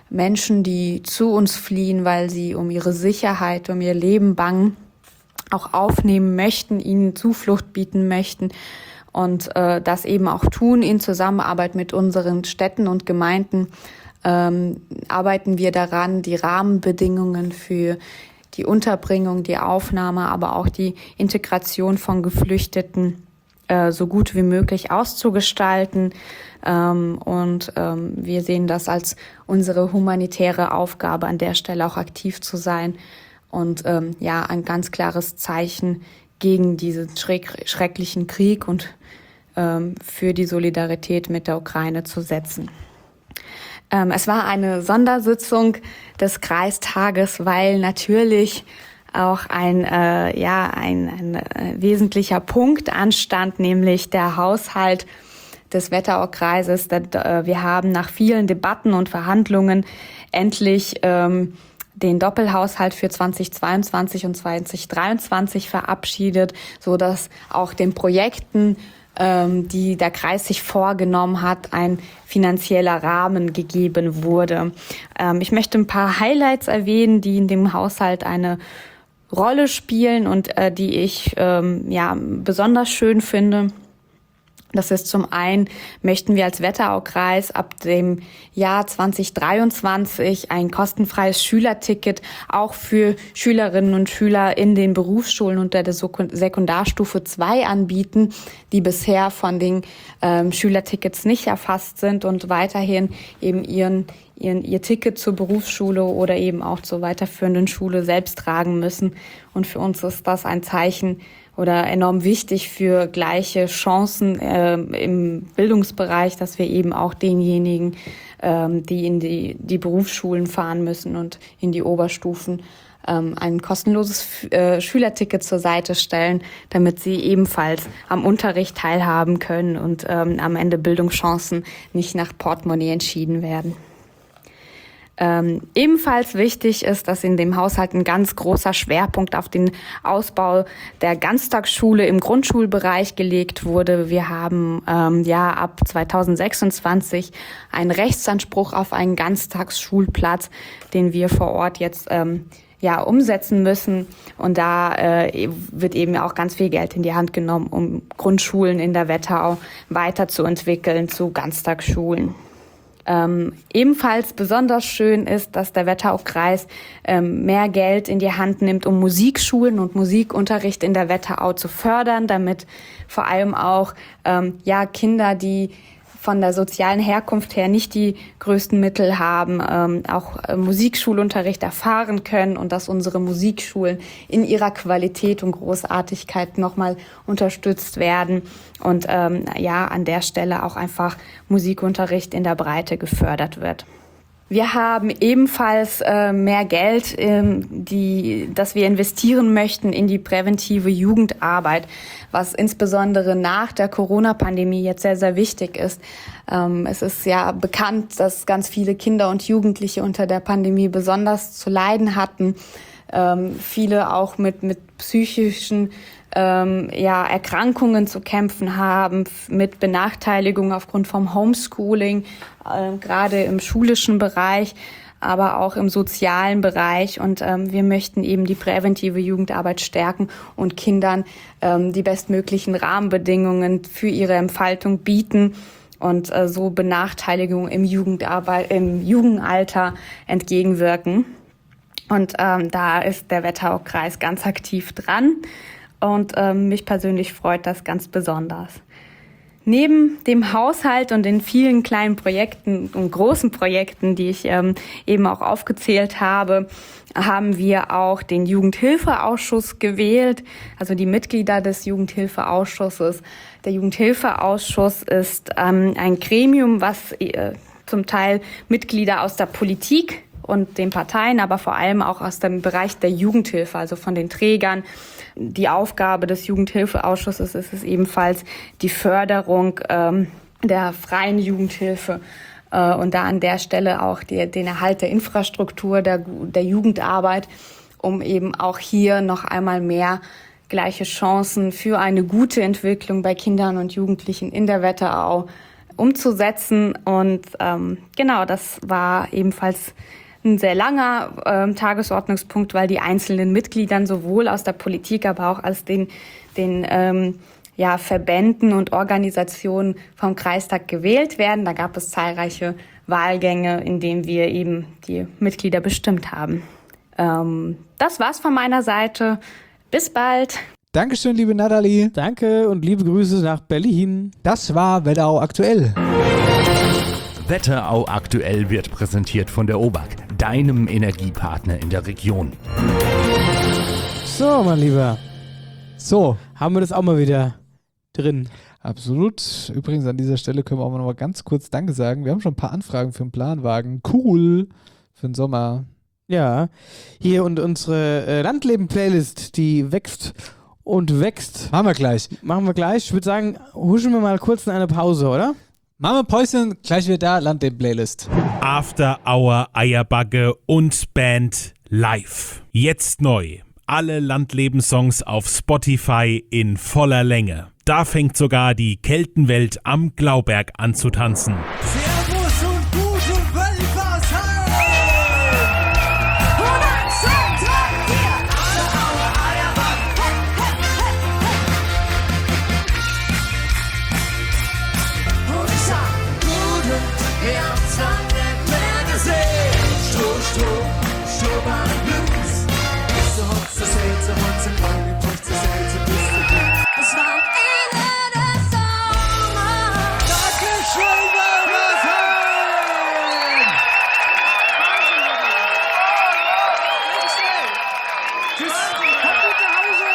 Menschen, die zu uns fliehen, weil sie um ihre Sicherheit, um ihr Leben bangen, auch aufnehmen möchten, ihnen Zuflucht bieten möchten und äh, das eben auch tun in Zusammenarbeit mit unseren Städten und Gemeinden. Ähm, arbeiten wir daran, die Rahmenbedingungen für die Unterbringung, die Aufnahme, aber auch die Integration von Geflüchteten äh, so gut wie möglich auszugestalten. Ähm, und ähm, wir sehen das als unsere humanitäre Aufgabe, an der Stelle auch aktiv zu sein und ähm, ja, ein ganz klares Zeichen gegen diesen schreck- schrecklichen Krieg und ähm, für die Solidarität mit der Ukraine zu setzen. Ähm, es war eine Sondersitzung des Kreistages, weil natürlich auch ein äh, ja ein, ein äh, wesentlicher Punkt anstand, nämlich der Haushalt des Wetteraukreises. Wir haben nach vielen Debatten und Verhandlungen endlich ähm, den Doppelhaushalt für zweitausendzweiundzwanzig und zweitausenddreiundzwanzig verabschiedet, so dass auch den Projekten, ähm, die der Kreis sich vorgenommen hat, ein finanzieller Rahmen gegeben wurde. Ähm, ich möchte ein paar Highlights erwähnen, die in dem Haushalt eine Rolle spielen und äh, die ich ähm, ja besonders schön finde. Das ist zum einen, möchten wir als Wetteraukreis ab dem Jahr zweitausenddreiundzwanzig ein kostenfreies Schülerticket auch für Schülerinnen und Schüler in den Berufsschulen unter der Sekundarstufe zwei anbieten, die bisher von den ähm, Schülertickets nicht erfasst sind und weiterhin eben ihren, ihren, ihr Ticket zur Berufsschule oder eben auch zur weiterführenden Schule selbst tragen müssen. Und für uns ist das ein Zeichen, oder enorm wichtig für gleiche Chancen äh, im Bildungsbereich, dass wir eben auch denjenigen, ähm, die in die, die Berufsschulen fahren müssen und in die Oberstufen, ähm, ein kostenloses äh, Schülerticket zur Seite stellen, damit sie ebenfalls am Unterricht teilhaben können und ähm, am Ende Bildungschancen nicht nach Portemonnaie entschieden werden. Ähm, ebenfalls wichtig ist, dass in dem Haushalt ein ganz großer Schwerpunkt auf den Ausbau der Ganztagsschule im Grundschulbereich gelegt wurde. Wir haben ähm, ja ab zweitausendsechsundzwanzig einen Rechtsanspruch auf einen Ganztagsschulplatz, den wir vor Ort jetzt ähm, ja umsetzen müssen. Und da äh, wird eben auch ganz viel Geld in die Hand genommen, um Grundschulen in der Wetterau weiterzuentwickeln zu Ganztagsschulen. Ähm, ebenfalls besonders schön ist, dass der Wetteraukreis ähm, mehr Geld in die Hand nimmt, um Musikschulen und Musikunterricht in der Wetterau zu fördern, damit vor allem auch ähm, ja Kinder, die von der sozialen Herkunft her nicht die größten Mittel haben, ähm, auch äh, Musikschulunterricht erfahren können und dass unsere Musikschulen in ihrer Qualität und Großartigkeit nochmal unterstützt werden und ähm, ja an der Stelle auch einfach Musikunterricht in der Breite gefördert wird. Wir haben ebenfalls äh, mehr Geld, ähm, die, das wir investieren möchten in die präventive Jugendarbeit, was insbesondere nach der Corona-Pandemie jetzt sehr, sehr wichtig ist. Ähm, es ist ja bekannt, dass ganz viele Kinder und Jugendliche unter der Pandemie besonders zu leiden hatten. Ähm, viele auch mit, mit psychischen ähm, ja, Erkrankungen zu kämpfen haben, mit Benachteiligung aufgrund vom Homeschooling, äh, gerade im schulischen Bereich, aber auch im sozialen Bereich. Und ähm, wir möchten eben die präventive Jugendarbeit stärken und Kindern ähm, die bestmöglichen Rahmenbedingungen für ihre Entfaltung bieten und äh, so Benachteiligung im Jugendarbeit, im Jugendalter entgegenwirken. Und ähm, da ist der Wetteraukreis ganz aktiv dran. Und ähm, mich persönlich freut das ganz besonders. Neben dem Haushalt und den vielen kleinen Projekten und großen Projekten, die ich ähm, eben auch aufgezählt habe, haben wir auch den Jugendhilfeausschuss gewählt, also die Mitglieder des Jugendhilfeausschusses. Der Jugendhilfeausschuss ist ähm, ein Gremium, was äh, zum Teil Mitglieder aus der Politik und den Parteien, aber vor allem auch aus dem Bereich der Jugendhilfe, also von den Trägern. Die Aufgabe des Jugendhilfeausschusses ist es ebenfalls die Förderung ähm, der freien Jugendhilfe äh, und da an der Stelle auch die, den Erhalt der Infrastruktur der, der Jugendarbeit, um eben auch hier noch einmal mehr gleiche Chancen für eine gute Entwicklung bei Kindern und Jugendlichen in der Wetterau umzusetzen. Und ähm, genau, das war ebenfalls ein sehr langer ähm, Tagesordnungspunkt, weil die einzelnen Mitgliedern sowohl aus der Politik, aber auch aus den, den ähm, ja, Verbänden und Organisationen vom Kreistag gewählt werden. Da gab es zahlreiche Wahlgänge, in denen wir eben die Mitglieder bestimmt haben. Ähm, das war's von meiner Seite. Bis bald. Dankeschön, liebe Nathalie. Danke und liebe Grüße nach Berlin. Das war Wetterau aktuell. Wetterau aktuell wird präsentiert von der O B A K, deinem Energiepartner in der Region. So, mein Lieber. So. Haben wir das auch mal wieder drin. Absolut. Übrigens an dieser Stelle können wir auch noch mal ganz kurz Danke sagen. Wir haben schon ein paar Anfragen für einen Planwagen. Cool. Für den Sommer. Ja. Hier und unsere äh, Landleben-Playlist, die wächst und wächst. Machen wir gleich. Machen wir gleich. Ich würde sagen, huschen wir mal kurz in eine Pause, oder? Machen wir Päuschen, gleich wieder da, Landleben-Playlist. After Hour Eierbagge und Band live. Jetzt neu. Alle Landleben-Songs auf Spotify in voller Länge. Da fängt sogar die Keltenwelt am Glauberg an zu tanzen. Servus und gute Wölfersheim! hundert Sonntag hier! Alle Aue Eierbagge! Und ich sag, gute, ihr habt's lang nicht mehr gesehen. Stroh, Stroh, Strohbahn und Blues. Hotze, Hotze, Selze, Hotze, Ball, Hotze, Selze, bist du gut. Es war am Ende des Sommers. Dankeschön, Wölfersheim! Tschüss, kommt gut nach Hause.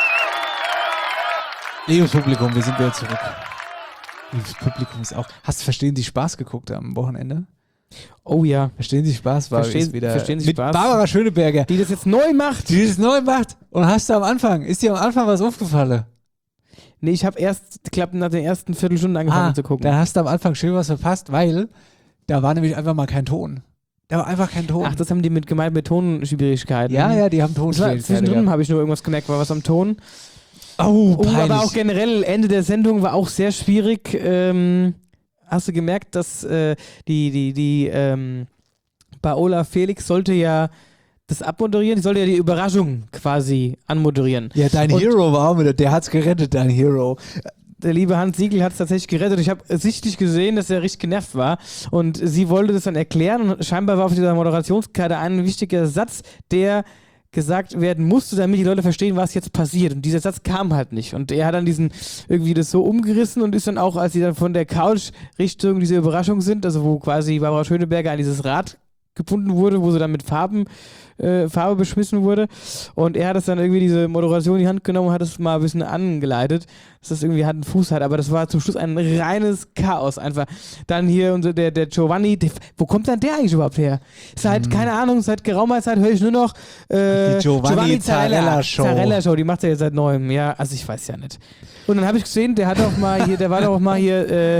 Liebes Publikum, wir sind wieder zurück. Liebes Publikum ist auch. Hast du Verstehen Sie Spaß geguckt am Wochenende? Oh ja. Verstehen Sie Spaß war Verstehen, ist wieder Verstehen Sie mit Spaß? Barbara Schöneberger. Die das jetzt neu macht. Die das neu macht. Und hast du am Anfang, ist dir am Anfang was aufgefallen? Nee, ich habe erst, ich glaube, nach den ersten Viertelstunden angefangen ah, zu gucken. Da hast du am Anfang schön was verpasst, weil da war nämlich einfach mal kein Ton. Da war einfach kein Ton. Ach, das haben die mit gemeint mit Tonschwierigkeiten. Ja, ja, die haben Tonschwierigkeiten. Zwischendrin habe ich nur irgendwas gemerkt, war was am Ton. Oh, oh, peinlich. aber auch generell, Ende der Sendung war auch sehr schwierig. Ähm, hast du gemerkt, dass äh, die, die, die ähm, Paola Felix sollte ja das abmoderieren, die sollte ja die Überraschung quasi anmoderieren. Ja, dein Und Hero war auch wieder, der hat's gerettet, dein Hero. Der liebe Hans Siegel hat es tatsächlich gerettet. Ich habe sichtlich gesehen, dass er richtig genervt war. Und sie wollte das dann erklären. Und scheinbar war auf dieser Moderationskarte ein wichtiger Satz, der gesagt werden musste, damit die Leute verstehen, was jetzt passiert. Und dieser Satz kam halt nicht. Und er hat dann diesen irgendwie das so umgerissen und ist dann auch, als sie dann von der Couch Richtung diese Überraschung sind, also wo quasi Barbara Schöneberger an dieses Rad gebunden wurde, wo sie dann mit Farben äh, Farbe beschmissen wurde. Und er hat es dann irgendwie diese Moderation in die Hand genommen und hat es mal ein bisschen angeleitet, dass das irgendwie Hand und Fuß hat. Aber das war zum Schluss ein reines Chaos einfach. Dann hier unser, der, der Giovanni, der, wo kommt dann der eigentlich überhaupt her? Seit, mhm. keine Ahnung, seit geraumer Zeit höre ich nur noch äh, die Giovanni, Giovanni Zarella Show. Zarella Show, die macht er jetzt seit neuem. Ja, also ich weiß ja nicht. Und dann habe ich gesehen, der hat auch mal hier, der war doch auch mal hier äh,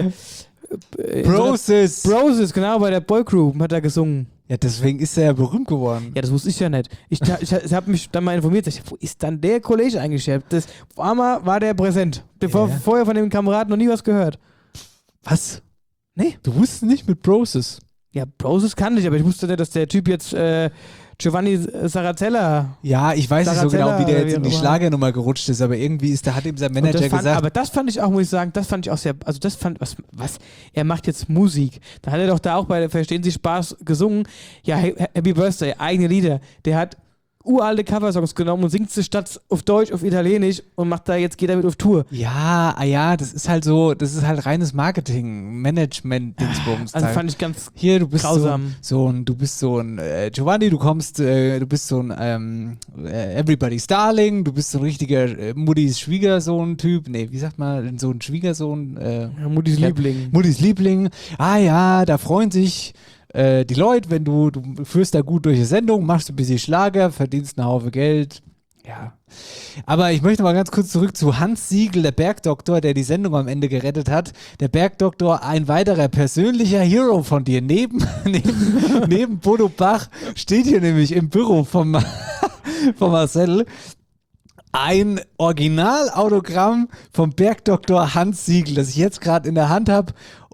Broses. So Broses, genau, bei der Boygroup hat er gesungen. Ja, deswegen ist er ja berühmt geworden. Ja, das wusste ich ja nicht. Ich, ich, ich habe mich dann mal informiert, ich, wo ist dann der Kollege eingeschärft? Das, auf einmal war der präsent. Bevor, ja. Vorher von dem Kameraden noch nie was gehört. Was? Nee. Du wusstest nicht mit Broses? Ja, Broses kannte ich, aber ich wusste nicht, dass der Typ jetzt äh, Giovanni Sarazella. Ja, ich weiß Sarazella, nicht so genau, wie der jetzt wie in die Schlagernummer gerutscht ist, aber irgendwie ist, da hat ihm sein Manager fand, gesagt. Aber das fand ich auch, muss ich sagen, das fand ich auch sehr, also das fand, was, was, er macht jetzt Musik. Da hat er doch da auch bei Verstehen Sie Spaß gesungen. Ja, Happy Birthday, eigene Lieder. Der hat uralte Coversongs genommen und singt sie statt auf Deutsch, auf Italienisch und macht da jetzt, geht damit auf Tour. Ja, ah ja, das ist halt so, das ist halt reines Marketing, Management-Dingsbums. Also fand ich ganz Hier, du bist grausam. So, so ein, du bist so ein, äh, Giovanni, du kommst, äh, du bist so ein ähm, Everybody's Darling, du bist so ein richtiger äh, Muttis Schwiegersohn-Typ, nee, wie sagt man, so ein Schwiegersohn, äh, ja, Muttis Liebling. Muttis Liebling, ah ja, da freuen sich die Leute, wenn du, du führst da gut durch die Sendung, machst ein bisschen Schlager, verdienst einen Haufen Geld. Ja. Aber ich möchte mal ganz kurz zurück zu Hans Siegel, der Bergdoktor, der die Sendung am Ende gerettet hat. Der Bergdoktor, ein weiterer persönlicher Hero von dir. Neben, neben, neben Bodo Bach steht hier nämlich im Büro von, von Marcel ein Originalautogramm vom Bergdoktor Hans Siegel, das ich jetzt gerade in der Hand habe.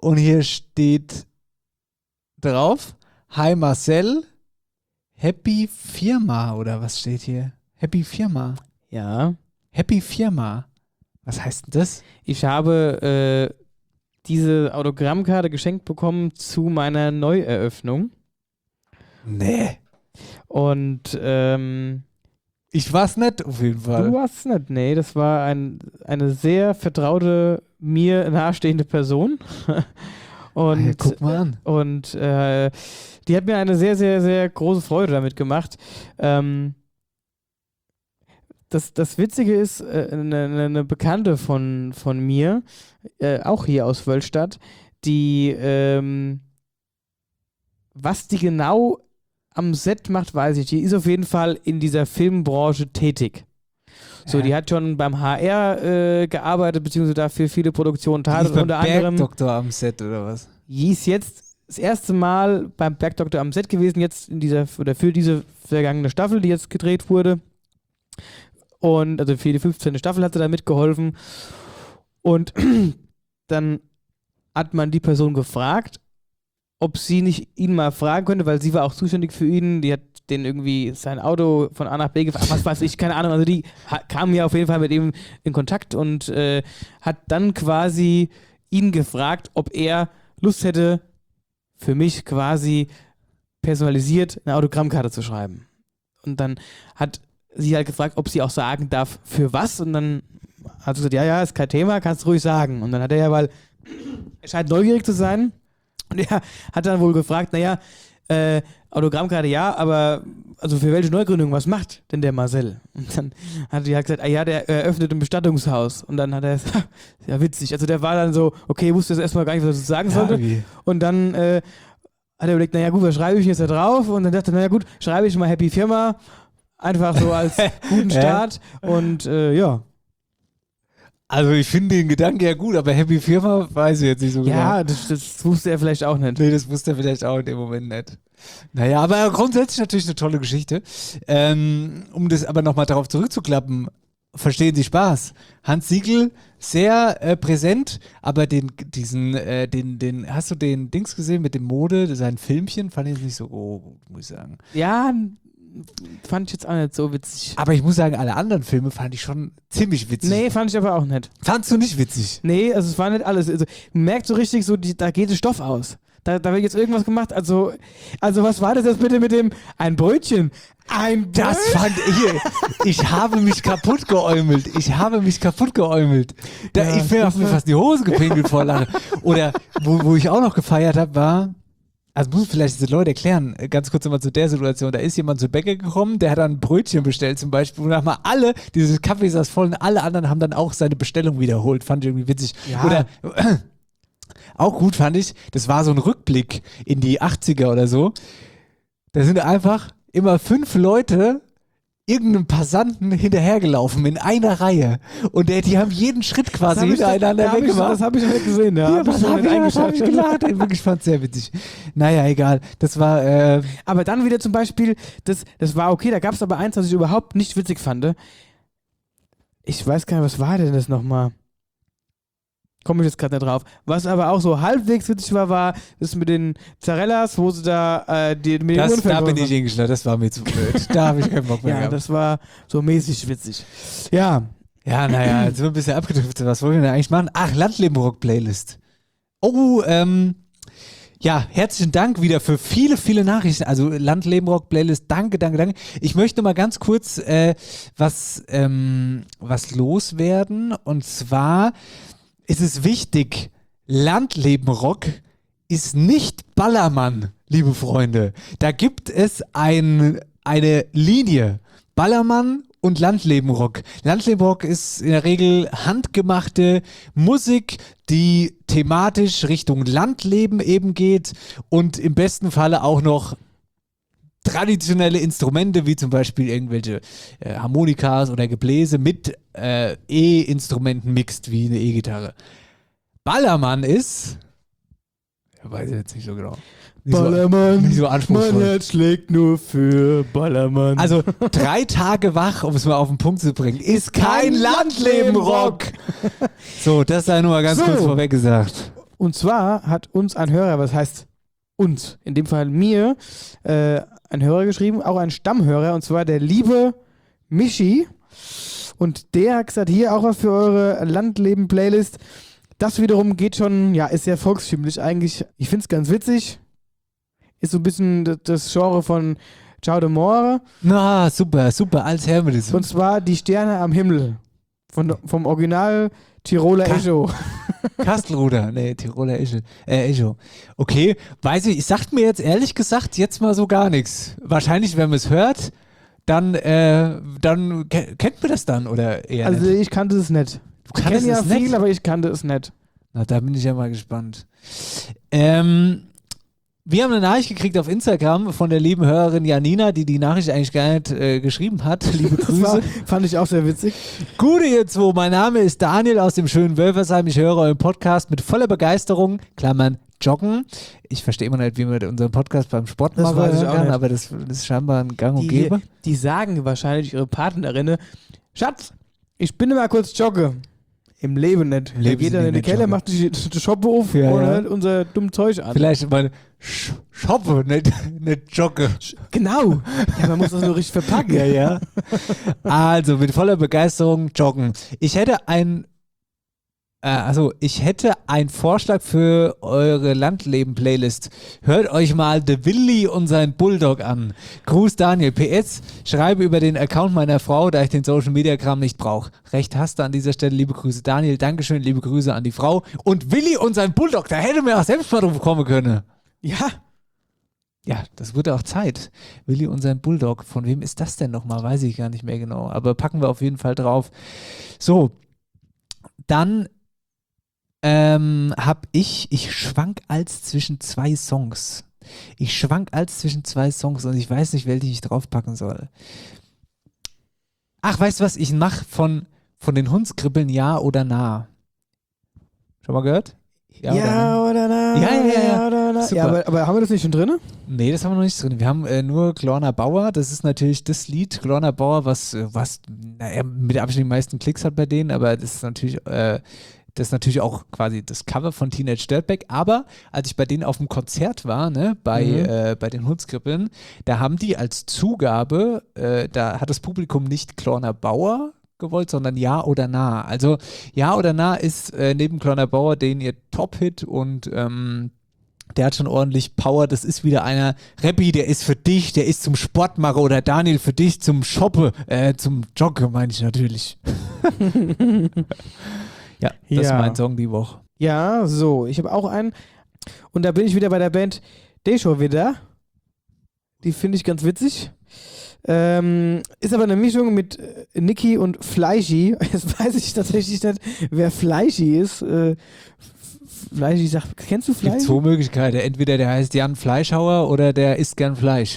und hier steht drauf, hi Marcel, Happy Firma oder was steht hier? Happy Firma. Ja. Happy Firma. Was heißt denn das? Ich habe äh, diese Autogrammkarte geschenkt bekommen zu meiner Neueröffnung. Nee. Und ähm, ich war's nicht, auf jeden Fall. Du warst nicht, nee. Das war ein, eine sehr vertraute, mir nahestehende Person. Und, ah, ja, guck mal an. Und äh, die hat mir eine sehr, sehr, sehr große Freude damit gemacht. Ähm, das, das Witzige ist, äh, eine, eine Bekannte von, von mir, äh, auch hier aus Wölstadt, die, ähm, was die genau am Set macht, weiß ich. Die ist auf jeden Fall in dieser Filmbranche tätig. So, Ja. die hat schon beim H R äh, gearbeitet, beziehungsweise dafür viele Produktionen tat. Die ist Unter beim anderem Bergdoktor am Set oder was? die ist jetzt das erste Mal beim Bergdoktor am Set gewesen, jetzt in dieser, oder für diese vergangene Staffel, die jetzt gedreht wurde. Und also für die fünfzehnte Staffel hat sie da mitgeholfen. Und dann hat man die Person gefragt, ob sie nicht ihn mal fragen könnte, weil sie war auch zuständig für ihn. Die hat den irgendwie sein Auto von A nach B gefahren, was weiß ich, keine Ahnung. Also die ha- kam ja auf jeden Fall mit ihm in Kontakt und äh, hat dann quasi ihn gefragt, ob er Lust hätte, für mich quasi personalisiert eine Autogrammkarte zu schreiben. Und dann hat sie halt gefragt, ob sie auch sagen darf, für was. Und dann hat sie gesagt, ja, ja, ist kein Thema, kannst du ruhig sagen. Und dann hat er ja, weil er scheint neugierig zu sein. Und er hat dann wohl gefragt, naja, äh, Autogrammkarte ja, aber also für welche Neugründung, was macht denn der Marcel? Und dann hat die halt gesagt, ah ja, der eröffnet ein Bestattungshaus. Und dann hat er gesagt, ja witzig, also der war dann so, okay, wusste jetzt erstmal gar nicht, was er sagen Ja, sollte. wie? Und dann äh, hat er überlegt, naja gut, was schreibe ich jetzt da drauf? Und dann dachte er, naja gut, schreibe ich mal Happy Firma, einfach so als guten Start. Und äh, ja. Also ich finde den Gedanken ja gut, aber Happy Firma weiß ich jetzt nicht so genau. Ja, das, das wusste er vielleicht auch nicht. Nee, das wusste er vielleicht auch in dem Moment nicht. Naja, aber grundsätzlich natürlich eine tolle Geschichte. Ähm, um das aber nochmal darauf zurückzuklappen, verstehen Sie Spaß. Hans Siegel, sehr äh, präsent, aber den, diesen, äh, den, den, hast du den Dings gesehen mit dem Mode, sein Filmchen, fand ich jetzt nicht so oh, gut, muss ich sagen. Ja, fand ich jetzt auch nicht so witzig. Aber ich muss sagen, alle anderen Filme fand ich schon ziemlich witzig. Nee, fand ich aber auch nicht. Fandst du nicht witzig? Nee, also es war nicht alles. Also, man merkt so richtig, so die, da geht der Stoff aus. Da, da wird jetzt irgendwas gemacht. Also, also was war das jetzt bitte mit dem ein Brötchen? Ein Brötchen? Das fand ich. Ich habe mich kaputt geäumelt. Ich habe mich kaputt geäumelt. Da, Ja, ich bin auf mir fast die Hose gepinkelt vor Lachen. Oder wo, wo ich auch noch gefeiert habe, war. Also muss ich vielleicht diese Leute erklären, ganz kurz nochmal zu der Situation. Da ist jemand zu Bäcker gekommen, der hat dann ein Brötchen bestellt zum Beispiel. Und dann haben wir alle, dieses Kaffee saß voll und alle anderen haben dann auch seine Bestellung wiederholt. Fand ich irgendwie witzig. Ja. Oder auch gut fand ich, das war so ein Rückblick in die achtziger oder so. Da sind einfach immer fünf Leute irgendeinem Passanten hinterhergelaufen in einer Reihe. Und der, die haben jeden Schritt quasi hab ich doch- hintereinander da hab ich- weggemacht. das hab ich noch nicht gesehen, ja. Ja, Hab was ich noch habe nicht ich, was hab ich eingeschaltet. gelacht? Ey, wirklich, ich fand es sehr witzig. Naja, egal. Das war, äh, Aber dann wieder zum Beispiel, das, das war okay, da gab es aber eins, was ich überhaupt nicht witzig fand. Ich weiß gar nicht, was war denn das nochmal? Komme ich jetzt gerade nicht drauf. Was aber auch so halbwegs witzig war, war das mit den Zarellas, wo sie da äh, die, mit das, den Unfällen da bin ich waren. hingeschlagen. Das war mir zu blöd. Da habe ich keinen Bock mehr Ja, gehabt. das war so mäßig witzig. Ja. Ja, naja, jetzt sind wir ein bisschen abgedriftet. Was wollen wir denn eigentlich machen? Ach, Landleben-Rock-Playlist. Oh, ähm, ja, herzlichen Dank wieder für viele, viele Nachrichten. Also Landleben-Rock-Playlist, danke, danke, danke. Ich möchte mal ganz kurz äh, was, ähm, was loswerden. Und zwar ist es wichtig, Landleben-Rock ist nicht Ballermann, liebe Freunde. Da gibt es ein, eine Linie. Ballermann und Landleben-Rock. Landleben-Rock ist in der Regel handgemachte Musik, die thematisch Richtung Landleben eben geht und im besten Falle auch noch traditionelle Instrumente, wie zum Beispiel irgendwelche äh, Harmonikas oder Gebläse mit äh, E-Instrumenten mixt, wie eine E-Gitarre. Ballermann ist, ich weiß jetzt nicht so genau. Nicht Ballermann, so, nicht so anspruchsvoll. mein Herz schlägt nur für Ballermann. Also drei Tage wach, um es mal auf den Punkt zu bringen, ist kein Landleben-Rock. So, das sei nur mal ganz So. kurz vorweg gesagt. Und zwar hat uns ein Hörer, was heißt uns, in dem Fall mir, äh, ein Hörer geschrieben, auch ein Stammhörer, und zwar der liebe Michi. Und der hat gesagt, hier auch was für eure Landleben-Playlist. Das wiederum geht schon, ja, ist sehr volkstümlich eigentlich. Ich finde es ganz witzig. Ist so ein bisschen das, das Genre von Ciao de More. Na, super, super, als Hermes. Und zwar die Sterne am Himmel. Von, vom Original Tiroler Ka- Echo. Kastelruder, nee, Tiroler Echo. Äh, Echo. Okay, weiß ich, sagt mir jetzt ehrlich gesagt jetzt mal so gar nichts. Wahrscheinlich, wenn man es hört, dann, äh, dann ke- kennt man das dann, oder eher Also nicht? ich kannte es nicht. Du Ich kanntest kenne ja es nicht? viel, aber ich kannte es nicht. Na, da bin ich ja mal gespannt. Ähm, wir haben eine Nachricht gekriegt auf Instagram von der lieben Hörerin Janina, die die Nachricht eigentlich gar nicht äh, geschrieben hat. Liebe Das war, Grüße. fand ich auch sehr witzig. Gute ihr zwei, mein Name ist Daniel aus dem schönen Wölfersheim. Ich höre euren Podcast mit voller Begeisterung, Klammern, Joggen. Ich verstehe immer nicht, wie man unseren Podcast beim Sport Das machen weiß ich auch kann, nicht. aber das, das ist scheinbar ein Gang und Die, Gäbe. die sagen wahrscheinlich ihre Partnerinnen, Schatz, ich bin immer kurz jogge. Im Leben nicht. Im Der Leben geht sind dann die in die nicht Keller, joggen. macht die, die Shoppe auf Ja, und ja. hört unser dumm Zeug an. Vielleicht mal Sch Shoppe, nicht, nicht Jogge. Genau. Ja, man muss das nur richtig verpacken. Ja, ja. Also, mit voller Begeisterung joggen. Ich hätte ein, äh, also ich hätte einen Vorschlag für eure Landleben-Playlist. Hört euch mal The Willi und sein Bulldog an. Gruß Daniel. P S. Schreibe über den Account meiner Frau, da ich den Social-Media-Kram nicht brauche. Recht hast du an dieser Stelle. Liebe Grüße Daniel. Dankeschön. Liebe Grüße an die Frau. Und Willi und sein Bulldog, da hätte mir auch selbst mal drauf kommen können. Ja. Ja, das wurde auch Zeit. Willi und sein Bulldog. Von wem ist das denn nochmal? Weiß ich gar nicht mehr genau. Aber packen wir auf jeden Fall drauf. So, dann ähm, hab ich, ich schwank als zwischen zwei Songs. Ich schwank als zwischen zwei Songs und ich weiß nicht, welche ich draufpacken soll. Ach, weißt du was? Ich mach von, von den Hundskribbeln Ja oder Na. Schon mal gehört? Ja oder na? Ja, ja, ja, ja. oder na? Super. Ja, aber, aber haben wir das nicht schon drin? Nee, das haben wir noch nicht drin. Wir haben äh, nur Glorner Bauer. Das ist natürlich das Lied Glorner Bauer, was, äh, was naja, mit Abstand die meisten Klicks hat bei denen, aber das ist natürlich, äh, das ist natürlich auch quasi das Cover von Teenage Dirtbag. Aber als ich bei denen auf dem Konzert war, ne, bei, Mhm. äh, bei den Hundskrippeln, da haben die als Zugabe, äh, da hat das Publikum nicht Glorner Bauer gewollt, sondern Ja oder Na. Also Ja oder Na ist äh, neben Glorner Bauer den ihr Top-Hit und ähm, der hat schon ordentlich Power. Das ist wieder einer, Rappi, der ist für dich, der ist zum Sportmacher oder Daniel für dich zum Shoppe, äh, zum Joggen meine ich natürlich. Ja, das ist Ja. mein Song die Woche. Ja, so. Ich habe auch einen. Und da bin ich wieder bei der Band Desho wieder. Die finde ich ganz witzig. Ähm, ist aber eine Mischung mit äh, Niki und Fleischi. Jetzt weiß ich tatsächlich nicht, wer Fleischi ist. Äh, Fleischi sagt, kennst du Es gibt Fleischi? zwei Möglichkeiten. Entweder der heißt Jan Fleischhauer oder der isst gern Fleisch.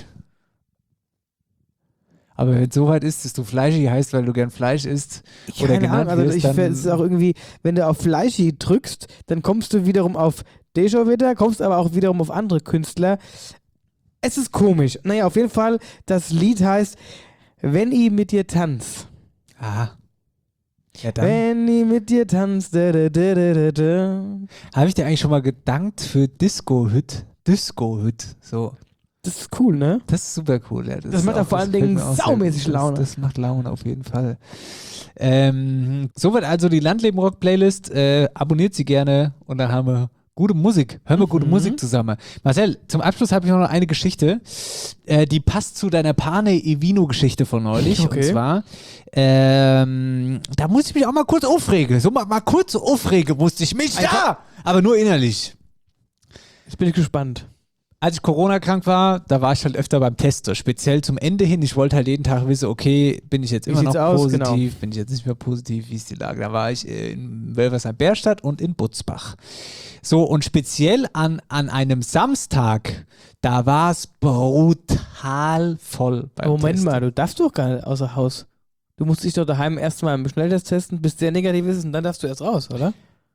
Aber wenn es so weit ist, dass du Fleischi heißt, weil du gern Fleisch isst oder Keine genannt Ahnung, also wirst, ich dann finde, es ist auch irgendwie, wenn du auf Fleischi drückst, dann kommst du wiederum auf Desho wieder, kommst aber auch wiederum auf andere Künstler. Es ist komisch. Naja, auf jeden Fall, das Lied heißt Wenn ich mit dir tanz. Ah. Ja, dann Wenn ich mit dir tanz. Da, da, da, da, da, da. habe ich dir eigentlich schon mal gedankt für Disco-Hüt. Disco-Hüt. So. Das ist cool, ne? Das ist super cool. Ja. Das ist macht auch- auch vor allen gefällt Dingen mir auch sehr saumäßig gut. Laune. Das, das macht Laune auf jeden Fall. Ähm, soweit also die Landleben-Rock-Playlist. Äh, abonniert sie gerne und dann haben wir gute Musik. Hören wir gute Mhm. Musik zusammen. Marcel, zum Abschluss habe ich noch eine Geschichte, äh, die passt zu deiner Pane Evino-Geschichte von neulich. Okay. Und zwar, ähm, da musste ich mich auch mal kurz aufregen. So mal, mal kurz aufregen musste ich mich. Ja! Aber nur innerlich. Jetzt bin ich gespannt. Als ich Corona-krank war, da war ich halt öfter beim Testen, speziell zum Ende hin. Ich wollte halt jeden Tag wissen, okay, bin ich jetzt Wie immer noch sieht's aus? positiv, Genau. bin ich jetzt nicht mehr positiv, wie ist die Lage? Da war ich in Wölversheim-Bärstadt und in Butzbach. So, und speziell an, an einem Samstag, da war es brutal voll beim Moment Testen. mal, du darfst doch gar nicht außer Haus. Du musst dich doch daheim erstmal im Schnelltest testen, bis der negativ ist und dann darfst du erst raus, oder?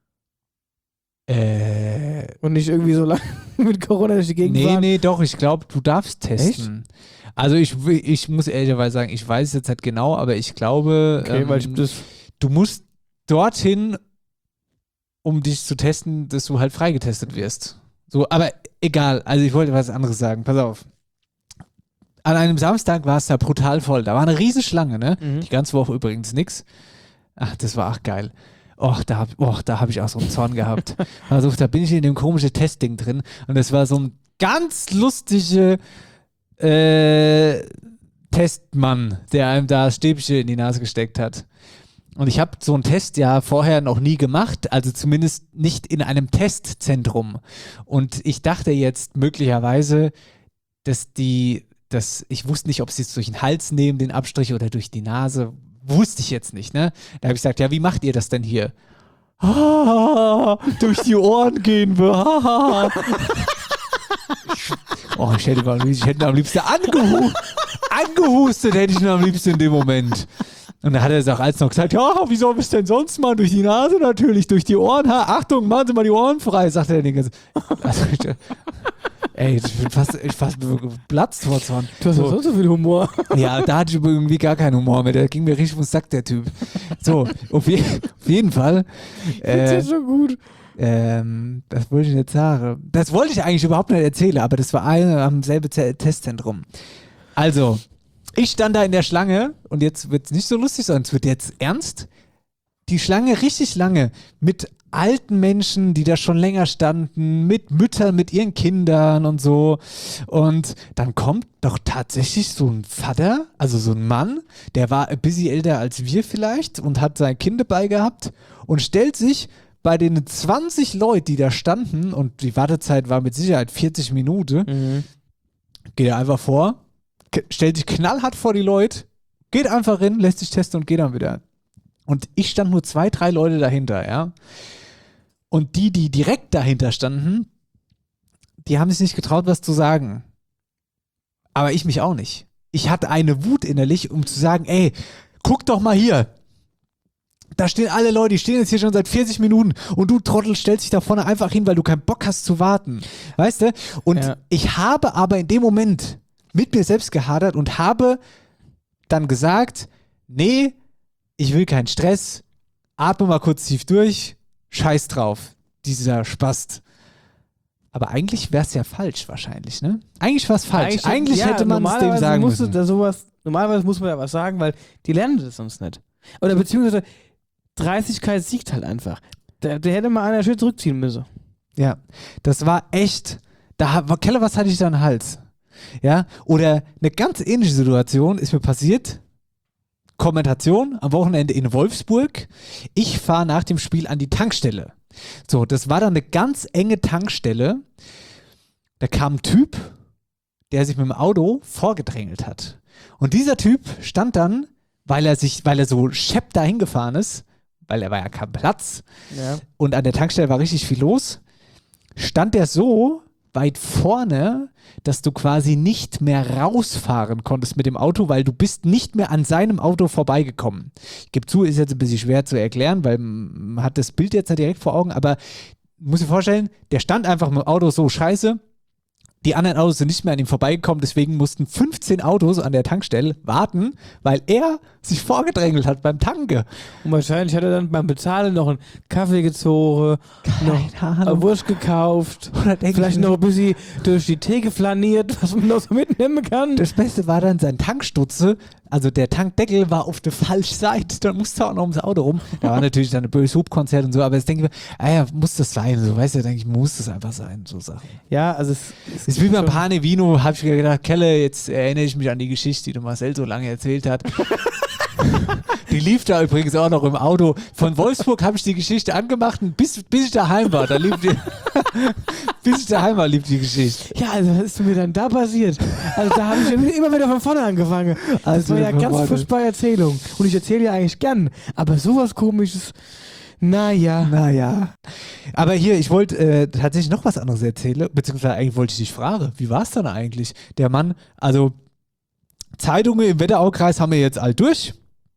Äh, Und nicht irgendwie so lange mit Corona durch die Gegend nee, fahren. nee, doch, ich glaube, du darfst testen. Also ich, ich muss ehrlicherweise sagen, ich weiß es jetzt nicht genau, aber ich glaube, Okay, ähm, weil ich das du musst dorthin um dich zu testen, dass du halt freigetestet wirst. So, aber egal, also ich wollte was anderes sagen, pass auf. An einem Samstag war es da brutal voll, da war eine Riesenschlange, ne? Mhm. Die ganze Woche übrigens nix. Ach, das war auch geil. Och, da habe oh, da hab ich auch so einen Zorn gehabt. Also da bin ich in dem komischen Testding drin und das war so ein ganz lustige äh, Testmann, der einem da Stäbchen in die Nase gesteckt hat. Und ich habe so einen Test ja vorher noch nie gemacht, also zumindest nicht in einem Testzentrum. Und ich dachte jetzt möglicherweise, dass die, dass ich wusste nicht, ob sie es durch den Hals nehmen, den Abstrich, oder durch die Nase. Wusste ich jetzt nicht, ne? Da habe ich gesagt, ja, wie macht ihr das denn hier? Ah, durch die Ohren gehen wir. Ah. Oh, ich hätte, mal, ich hätte am liebsten angehu angehustet, hätte ich nur am liebsten in dem Moment. Und da hat er es auch als noch gesagt, ja, wie soll ich es denn sonst machen? Durch die Nase natürlich, durch die Ohren. Ha, Achtung, machen Sie mal die Ohren frei, sagt er den ganzen. Also, ich, ey, ich bin fast, ich fast platzt vor Zorn. Du hast so. so viel Humor. Ja, da hatte ich irgendwie gar keinen Humor mehr. Der ging mir richtig vom Sack, der Typ. So, auf, je, auf jeden Fall. Äh, das ist ja schon gut. Ähm, das wollte ich nicht sagen. Das wollte ich eigentlich überhaupt nicht erzählen, aber das war eine am selben Testzentrum. Also, ich stand da in der Schlange und jetzt wird es nicht so lustig sein, es wird jetzt ernst. Die Schlange richtig lange mit alten Menschen, die da schon länger standen, mit Müttern, mit ihren Kindern und so. Und dann kommt doch tatsächlich so ein Vater, also so ein Mann, der war ein bisschen älter als wir vielleicht und hat sein Kind dabei gehabt und stellt sich bei den zwanzig Leuten, die da standen, und die Wartezeit war mit Sicherheit vierzig Minuten, Mhm. geht er einfach vor, k- stellt sich knallhart vor die Leute, geht einfach hin, lässt sich testen und geht dann wieder. Und ich stand nur zwei, drei Leute dahinter, ja. Und die, die direkt dahinter standen, die haben sich nicht getraut, was zu sagen. Aber ich mich auch nicht. Ich hatte eine Wut innerlich, um zu sagen, ey, guck doch mal hier. Da stehen alle Leute, die stehen jetzt hier schon seit vierzig Minuten und du Trottel stellst dich da vorne einfach hin, weil du keinen Bock hast zu warten. Weißt du? Und Ja. ich habe aber in dem Moment mit mir selbst gehadert und habe dann gesagt, nee, ich will keinen Stress, atme mal kurz tief durch, scheiß drauf, dieser Spast. Aber eigentlich wäre es ja falsch wahrscheinlich, ne? Eigentlich war es falsch. Eigentlich, ja, hätte man es dem normalerweise sagen musste müssen. Da sowas, normalerweise muss man ja was sagen, weil die lernen das sonst nicht. Oder beziehungsweise Dreistigkeit siegt halt einfach. Der, der hätte mal einer schön zurückziehen müssen. Ja, das war echt, da war Keller, was hatte ich da am Hals? Ja, oder eine ganz ähnliche Situation ist mir passiert. Kommentation am Wochenende in Wolfsburg. Ich fahre nach dem Spiel an die Tankstelle. So, das war dann eine ganz enge Tankstelle. Da kam ein Typ, der sich mit dem Auto vorgedrängelt hat. Und dieser Typ stand dann, weil er sich, weil er so schepp dahin gefahren ist, weil er war ja kein Platz, Ja. und an der Tankstelle war richtig viel los, stand er so weit vorne, dass du quasi nicht mehr rausfahren konntest mit dem Auto, weil du bist nicht mehr an seinem Auto vorbeigekommen. Ich gebe zu, ist jetzt ein bisschen schwer zu erklären, weil man hat das Bild jetzt nicht direkt vor Augen, aber muss dir vorstellen, der stand einfach mit dem Auto so scheiße. Die anderen Autos sind nicht mehr an ihm vorbeigekommen, deswegen mussten fünfzehn Autos an der Tankstelle warten, weil er sich vorgedrängelt hat beim Tanken. Und wahrscheinlich hat er dann beim Bezahlen noch einen Kaffee gezogen, noch eine Wurst gekauft, Oder denk vielleicht ich noch ein bisschen durch die Theke flaniert, was man noch so mitnehmen kann. Das Beste war dann sein Tankstutze, also der Tankdeckel war auf der falschen Seite, dann musste er auch noch ums Auto rum. Da war natürlich dann ein böses Hubkonzert und so, aber jetzt denke ich mir, ah ja, muss das sein, so, weißt du, denke ich, muss das einfach sein, so Sachen. Ja, also es, es ist wie beim Pane Vino, habe ich gedacht, Kelle, jetzt erinnere ich mich an die Geschichte, die der Marcel so lange erzählt hat. Die lief da übrigens auch noch im Auto. Von Wolfsburg habe ich die Geschichte angemacht, und bis, bis ich daheim war, da lief die, bis ich daheim war, lief die Geschichte. Ja, also was ist mir dann da passiert? Also da habe ich immer wieder von vorne angefangen. Das Also war ja von ganz vorne. furchtbare Erzählung. Und ich erzähle ja eigentlich gern. Aber sowas Komisches, naja. Naja. Aber hier, ich wollte äh, tatsächlich noch was anderes erzählen, beziehungsweise eigentlich wollte ich dich fragen, wie war es dann eigentlich? Der Mann, also Zeitungen im Wetteraukreis haben wir jetzt all durch.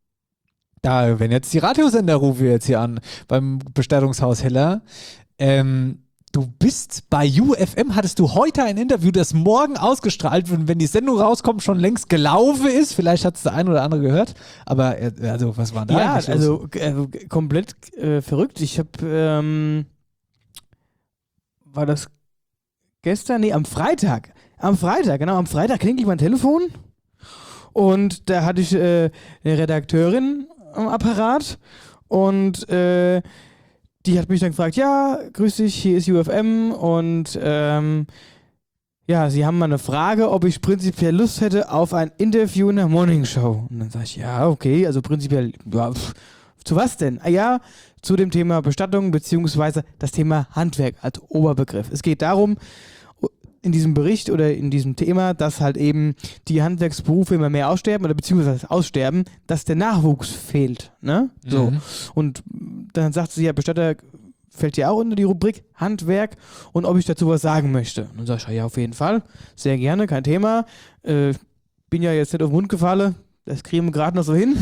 Da, wenn jetzt die Radiosender rufen wir jetzt hier an, beim Bestattungshaus Heller. Ähm, Du bist bei U F M, hattest du heute ein Interview, das morgen ausgestrahlt wird, wenn die Sendung rauskommt, schon längst gelaufen ist. Vielleicht hat es der ein oder andere gehört. Aber äh, also, was war da? Ja, eigentlich also äh, komplett äh, verrückt. Ich habe, ähm, war das gestern? Nee, am Freitag. Am Freitag, genau, am Freitag klingelt mein Telefon und da hatte ich äh, eine Redakteurin am Apparat und äh, die hat mich dann gefragt, ja, grüß dich, hier ist U F M und ähm, ja, sie haben mal eine Frage, ob ich prinzipiell Lust hätte auf ein Interview in der Morning Show. Und dann sage ich, ja, okay, also prinzipiell, ja, pff, zu was denn? Ah ja, zu dem Thema Bestattung beziehungsweise das Thema Handwerk als Oberbegriff. Es geht darum, in diesem Bericht oder in diesem Thema, dass halt eben die Handwerksberufe immer mehr aussterben oder beziehungsweise aussterben, dass der Nachwuchs fehlt. Ne? So. Mhm. Und dann sagt sie ja, Bestatter fällt ja auch unter die Rubrik Handwerk und ob ich dazu was sagen möchte. Und dann sag ich, ja, auf jeden Fall, sehr gerne, kein Thema. Äh, bin ja jetzt nicht auf den Mund gefallen, das kriegen wir gerade noch so hin.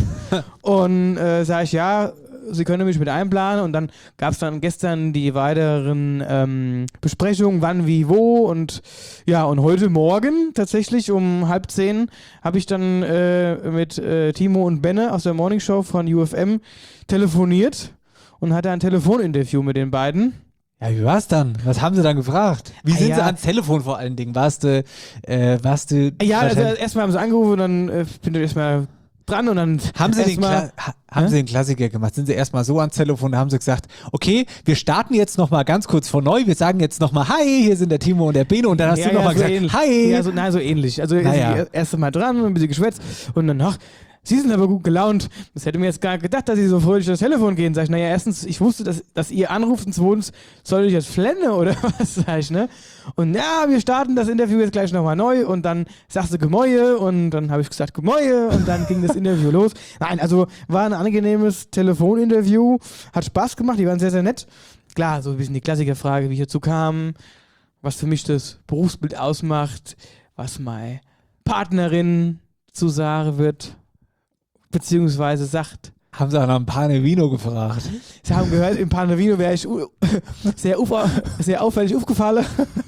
Und äh, sage ich, ja, Sie können mich mit einplanen und dann gab es dann gestern die weiteren ähm, Besprechungen, wann, wie, wo und ja, und heute Morgen tatsächlich um halb zehn habe ich dann äh, mit äh, Timo und Benne aus der Morning Show von U F M telefoniert und hatte ein Telefoninterview mit den beiden. Ja, wie war's dann? Was haben sie dann gefragt? Wie Ah, sind ja. sie ans Telefon vor allen Dingen? Warst du, äh, warst du... Ja, also wahrscheinlich- erstmal haben sie angerufen und dann äh, bin ich erstmal dran und dann Haben Sie, den, erstmal- Kla ha haben Sie den Klassiker gemacht? Sind Sie erstmal so ans Telefon, da haben Sie gesagt, okay, wir starten jetzt nochmal ganz kurz von neu, wir sagen jetzt nochmal Hi, hier sind der Timo und der Beno und dann hast ja, du nochmal ja, so gesagt, ähnlich. Hi. Ja, so, nein, so ähnlich. Also Naja. das erste Mal dran, ein bisschen geschwätzt und dann, ach, Sie sind aber gut gelaunt. Das hätte mir jetzt gar nicht gedacht, dass Sie so fröhlich das Telefon gehen. Sag ich, naja, erstens, ich wusste, dass, dass ihr anruft und zweitens, soll ich jetzt flenne oder was, sag ich, ne? Und ja, wir starten das Interview jetzt gleich nochmal neu und dann sagst du Gemäue und dann habe ich gesagt Gemäue und dann ging das Interview los. Nein, also war ein angenehmes Telefoninterview, hat Spaß gemacht, die waren sehr, sehr nett. Klar, so ein bisschen die Klassikerfrage, wie ich dazu kam, was für mich das Berufsbild ausmacht, was meine Partnerin zu sagen wird, beziehungsweise sagt. Haben sie auch nach einem Panevino gefragt. Sie haben gehört, im Panevino wäre ich uh, sehr, ufa, sehr auffällig aufgefallen.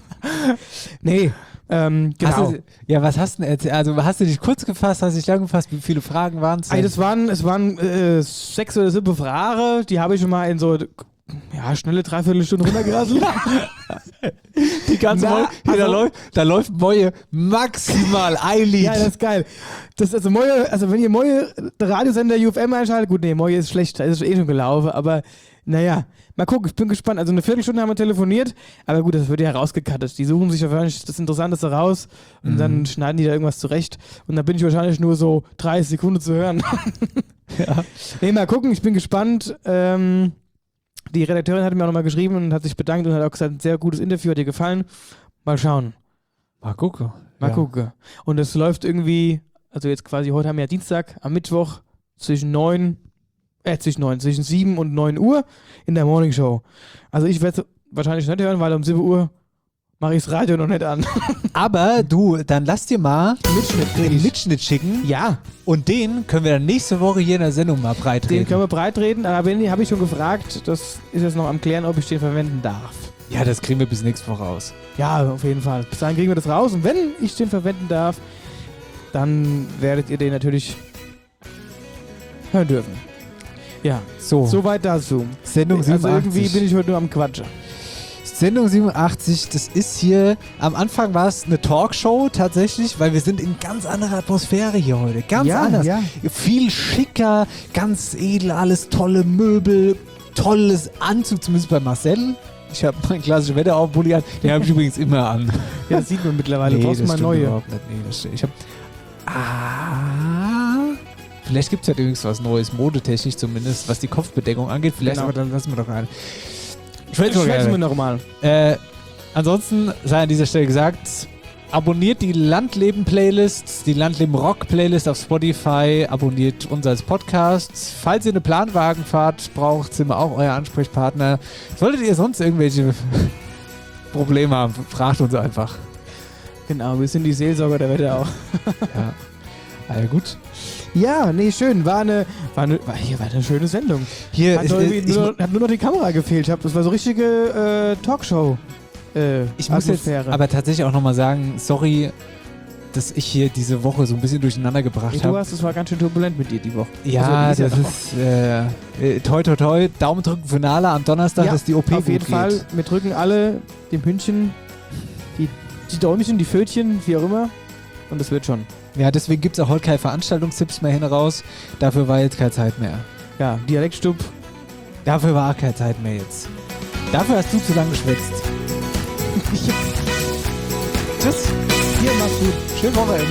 Nee, ähm, genau. Hast du, ja, was hast du denn erzählt? Also hast du dich kurz gefasst, hast du dich lang gefasst? Wie viele Fragen waren es? Also das waren, es waren äh, sechs oder sieben Fragen, die habe ich schon mal in so ja, schnelle Dreiviertelstunde runtergerasselt. Die ganze Na, Moje, also- da, läuft, da läuft Moje maximal ein Lied. Ja, das ist geil. Das, also, Moje, also wenn ihr Moje, der Radiosender U F M einschaltet, gut, nee, Moje ist schlecht, das ist eh schon gelaufen, aber naja, mal gucken, ich bin gespannt. Also eine Viertelstunde haben wir telefoniert, aber gut, das wird ja rausgekattet. Die suchen sich wahrscheinlich das Interessanteste raus und Mhm. dann schneiden die da irgendwas zurecht und dann bin ich wahrscheinlich nur so dreißig Sekunden zu hören. Ja. Nee, mal gucken, ich bin gespannt. Ähm, die Redakteurin hat mir auch nochmal geschrieben und hat sich bedankt und hat auch gesagt, ein sehr gutes Interview, hat ihr gefallen. Mal schauen. Mal gucken. Mal Ja. gucken. Und es läuft irgendwie, also jetzt quasi, heute haben wir ja Dienstag, am Mittwoch zwischen neun, äh, zwischen neun, zwischen sieben und neun Uhr in der Morning Show. Also ich werde wahrscheinlich nicht hören, weil um sieben Uhr mache ich das Radio noch nicht an. Aber du, dann lass dir mal Mitschnitt krieg einen ich. Mitschnitt schicken. Ja, Und den können wir dann nächste Woche hier in der Sendung mal breit den reden. können wir breit reden, aber den habe ich schon gefragt. Das ist jetzt noch am Klären, ob ich den verwenden darf. Ja, das kriegen wir bis nächste Woche raus. Ja, auf jeden Fall. Bis dahin kriegen wir das raus. Und wenn ich den verwenden darf, dann werdet ihr den natürlich hören dürfen. Ja, So, soweit dazu. Sendung Also siebenundachtzig. irgendwie bin ich heute nur am Quatschen. Sendung siebenundachtzig, das ist hier, am Anfang war es eine Talkshow tatsächlich, weil wir sind in ganz anderer Atmosphäre hier heute. Ganz Ja, anders. ja. Viel schicker, ganz edel, alles tolle Möbel, tolles Anzug, zumindest bei Marcel. Ich habe meinen klassischen Wetteraufpulli an, den habe ich übrigens immer an. Ja, das sieht man mittlerweile. Du brauchst das mal stimmt neue. überhaupt nicht. Nee, das stimmt. Ich habe... Ah... Vielleicht gibt es ja übrigens was Neues, modetechnisch zumindest, was die Kopfbedeckung angeht. Vielleicht, Genau. aber dann lassen wir doch rein. Ich Das schwätzen wir nochmal. äh, ansonsten sei an dieser Stelle gesagt, abonniert die Landleben-Playlist, die Landleben-Rock-Playlist auf Spotify, abonniert uns als Podcast. Falls ihr eine Planwagenfahrt braucht, sind wir auch euer Ansprechpartner. Solltet ihr sonst irgendwelche Probleme haben, fragt uns einfach. Genau, wir sind die Seelsorger der Wette auch. Ja, also gut. Ja, nee, schön. War eine, war eine, war, hier war eine schöne Sendung. Hier, Hat, ich, nur, ich, nur, hat nur noch die Kamera gefehlt. Ich hab, das war so richtige äh, Talkshow. äh, Ich muss jetzt Atmosphäre. aber tatsächlich auch nochmal sagen, sorry, dass ich hier diese Woche so ein bisschen durcheinander gebracht Hey, habe. du hast, es war ganz schön turbulent mit dir die Woche. Ja, Also, die das ja noch- ist äh, äh, toi toi toi, Daumen drücken für Nala am Donnerstag, Ja, dass die O P auf gut jeden geht. Fall. Wir drücken alle dem Hündchen die, die Däumchen, die Pfötchen, wie auch immer. Und das wird schon. Ja, deswegen gibt es auch heute keine Veranstaltungstipps mehr hin raus. Dafür war jetzt keine Zeit mehr. Ja, Dialektstub. Dafür war auch keine Zeit mehr jetzt. Dafür hast du zu lange geschwätzt. Tschüss. Hier, mach's gut. Schöne Woche.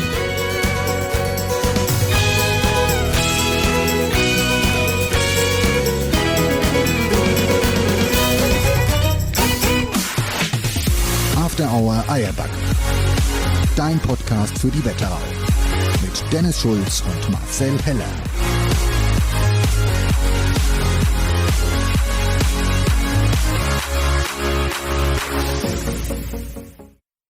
After Hour Eierback. Dein Podcast für die Wetterau. Mit Dennis Schulz und Marcel Heller.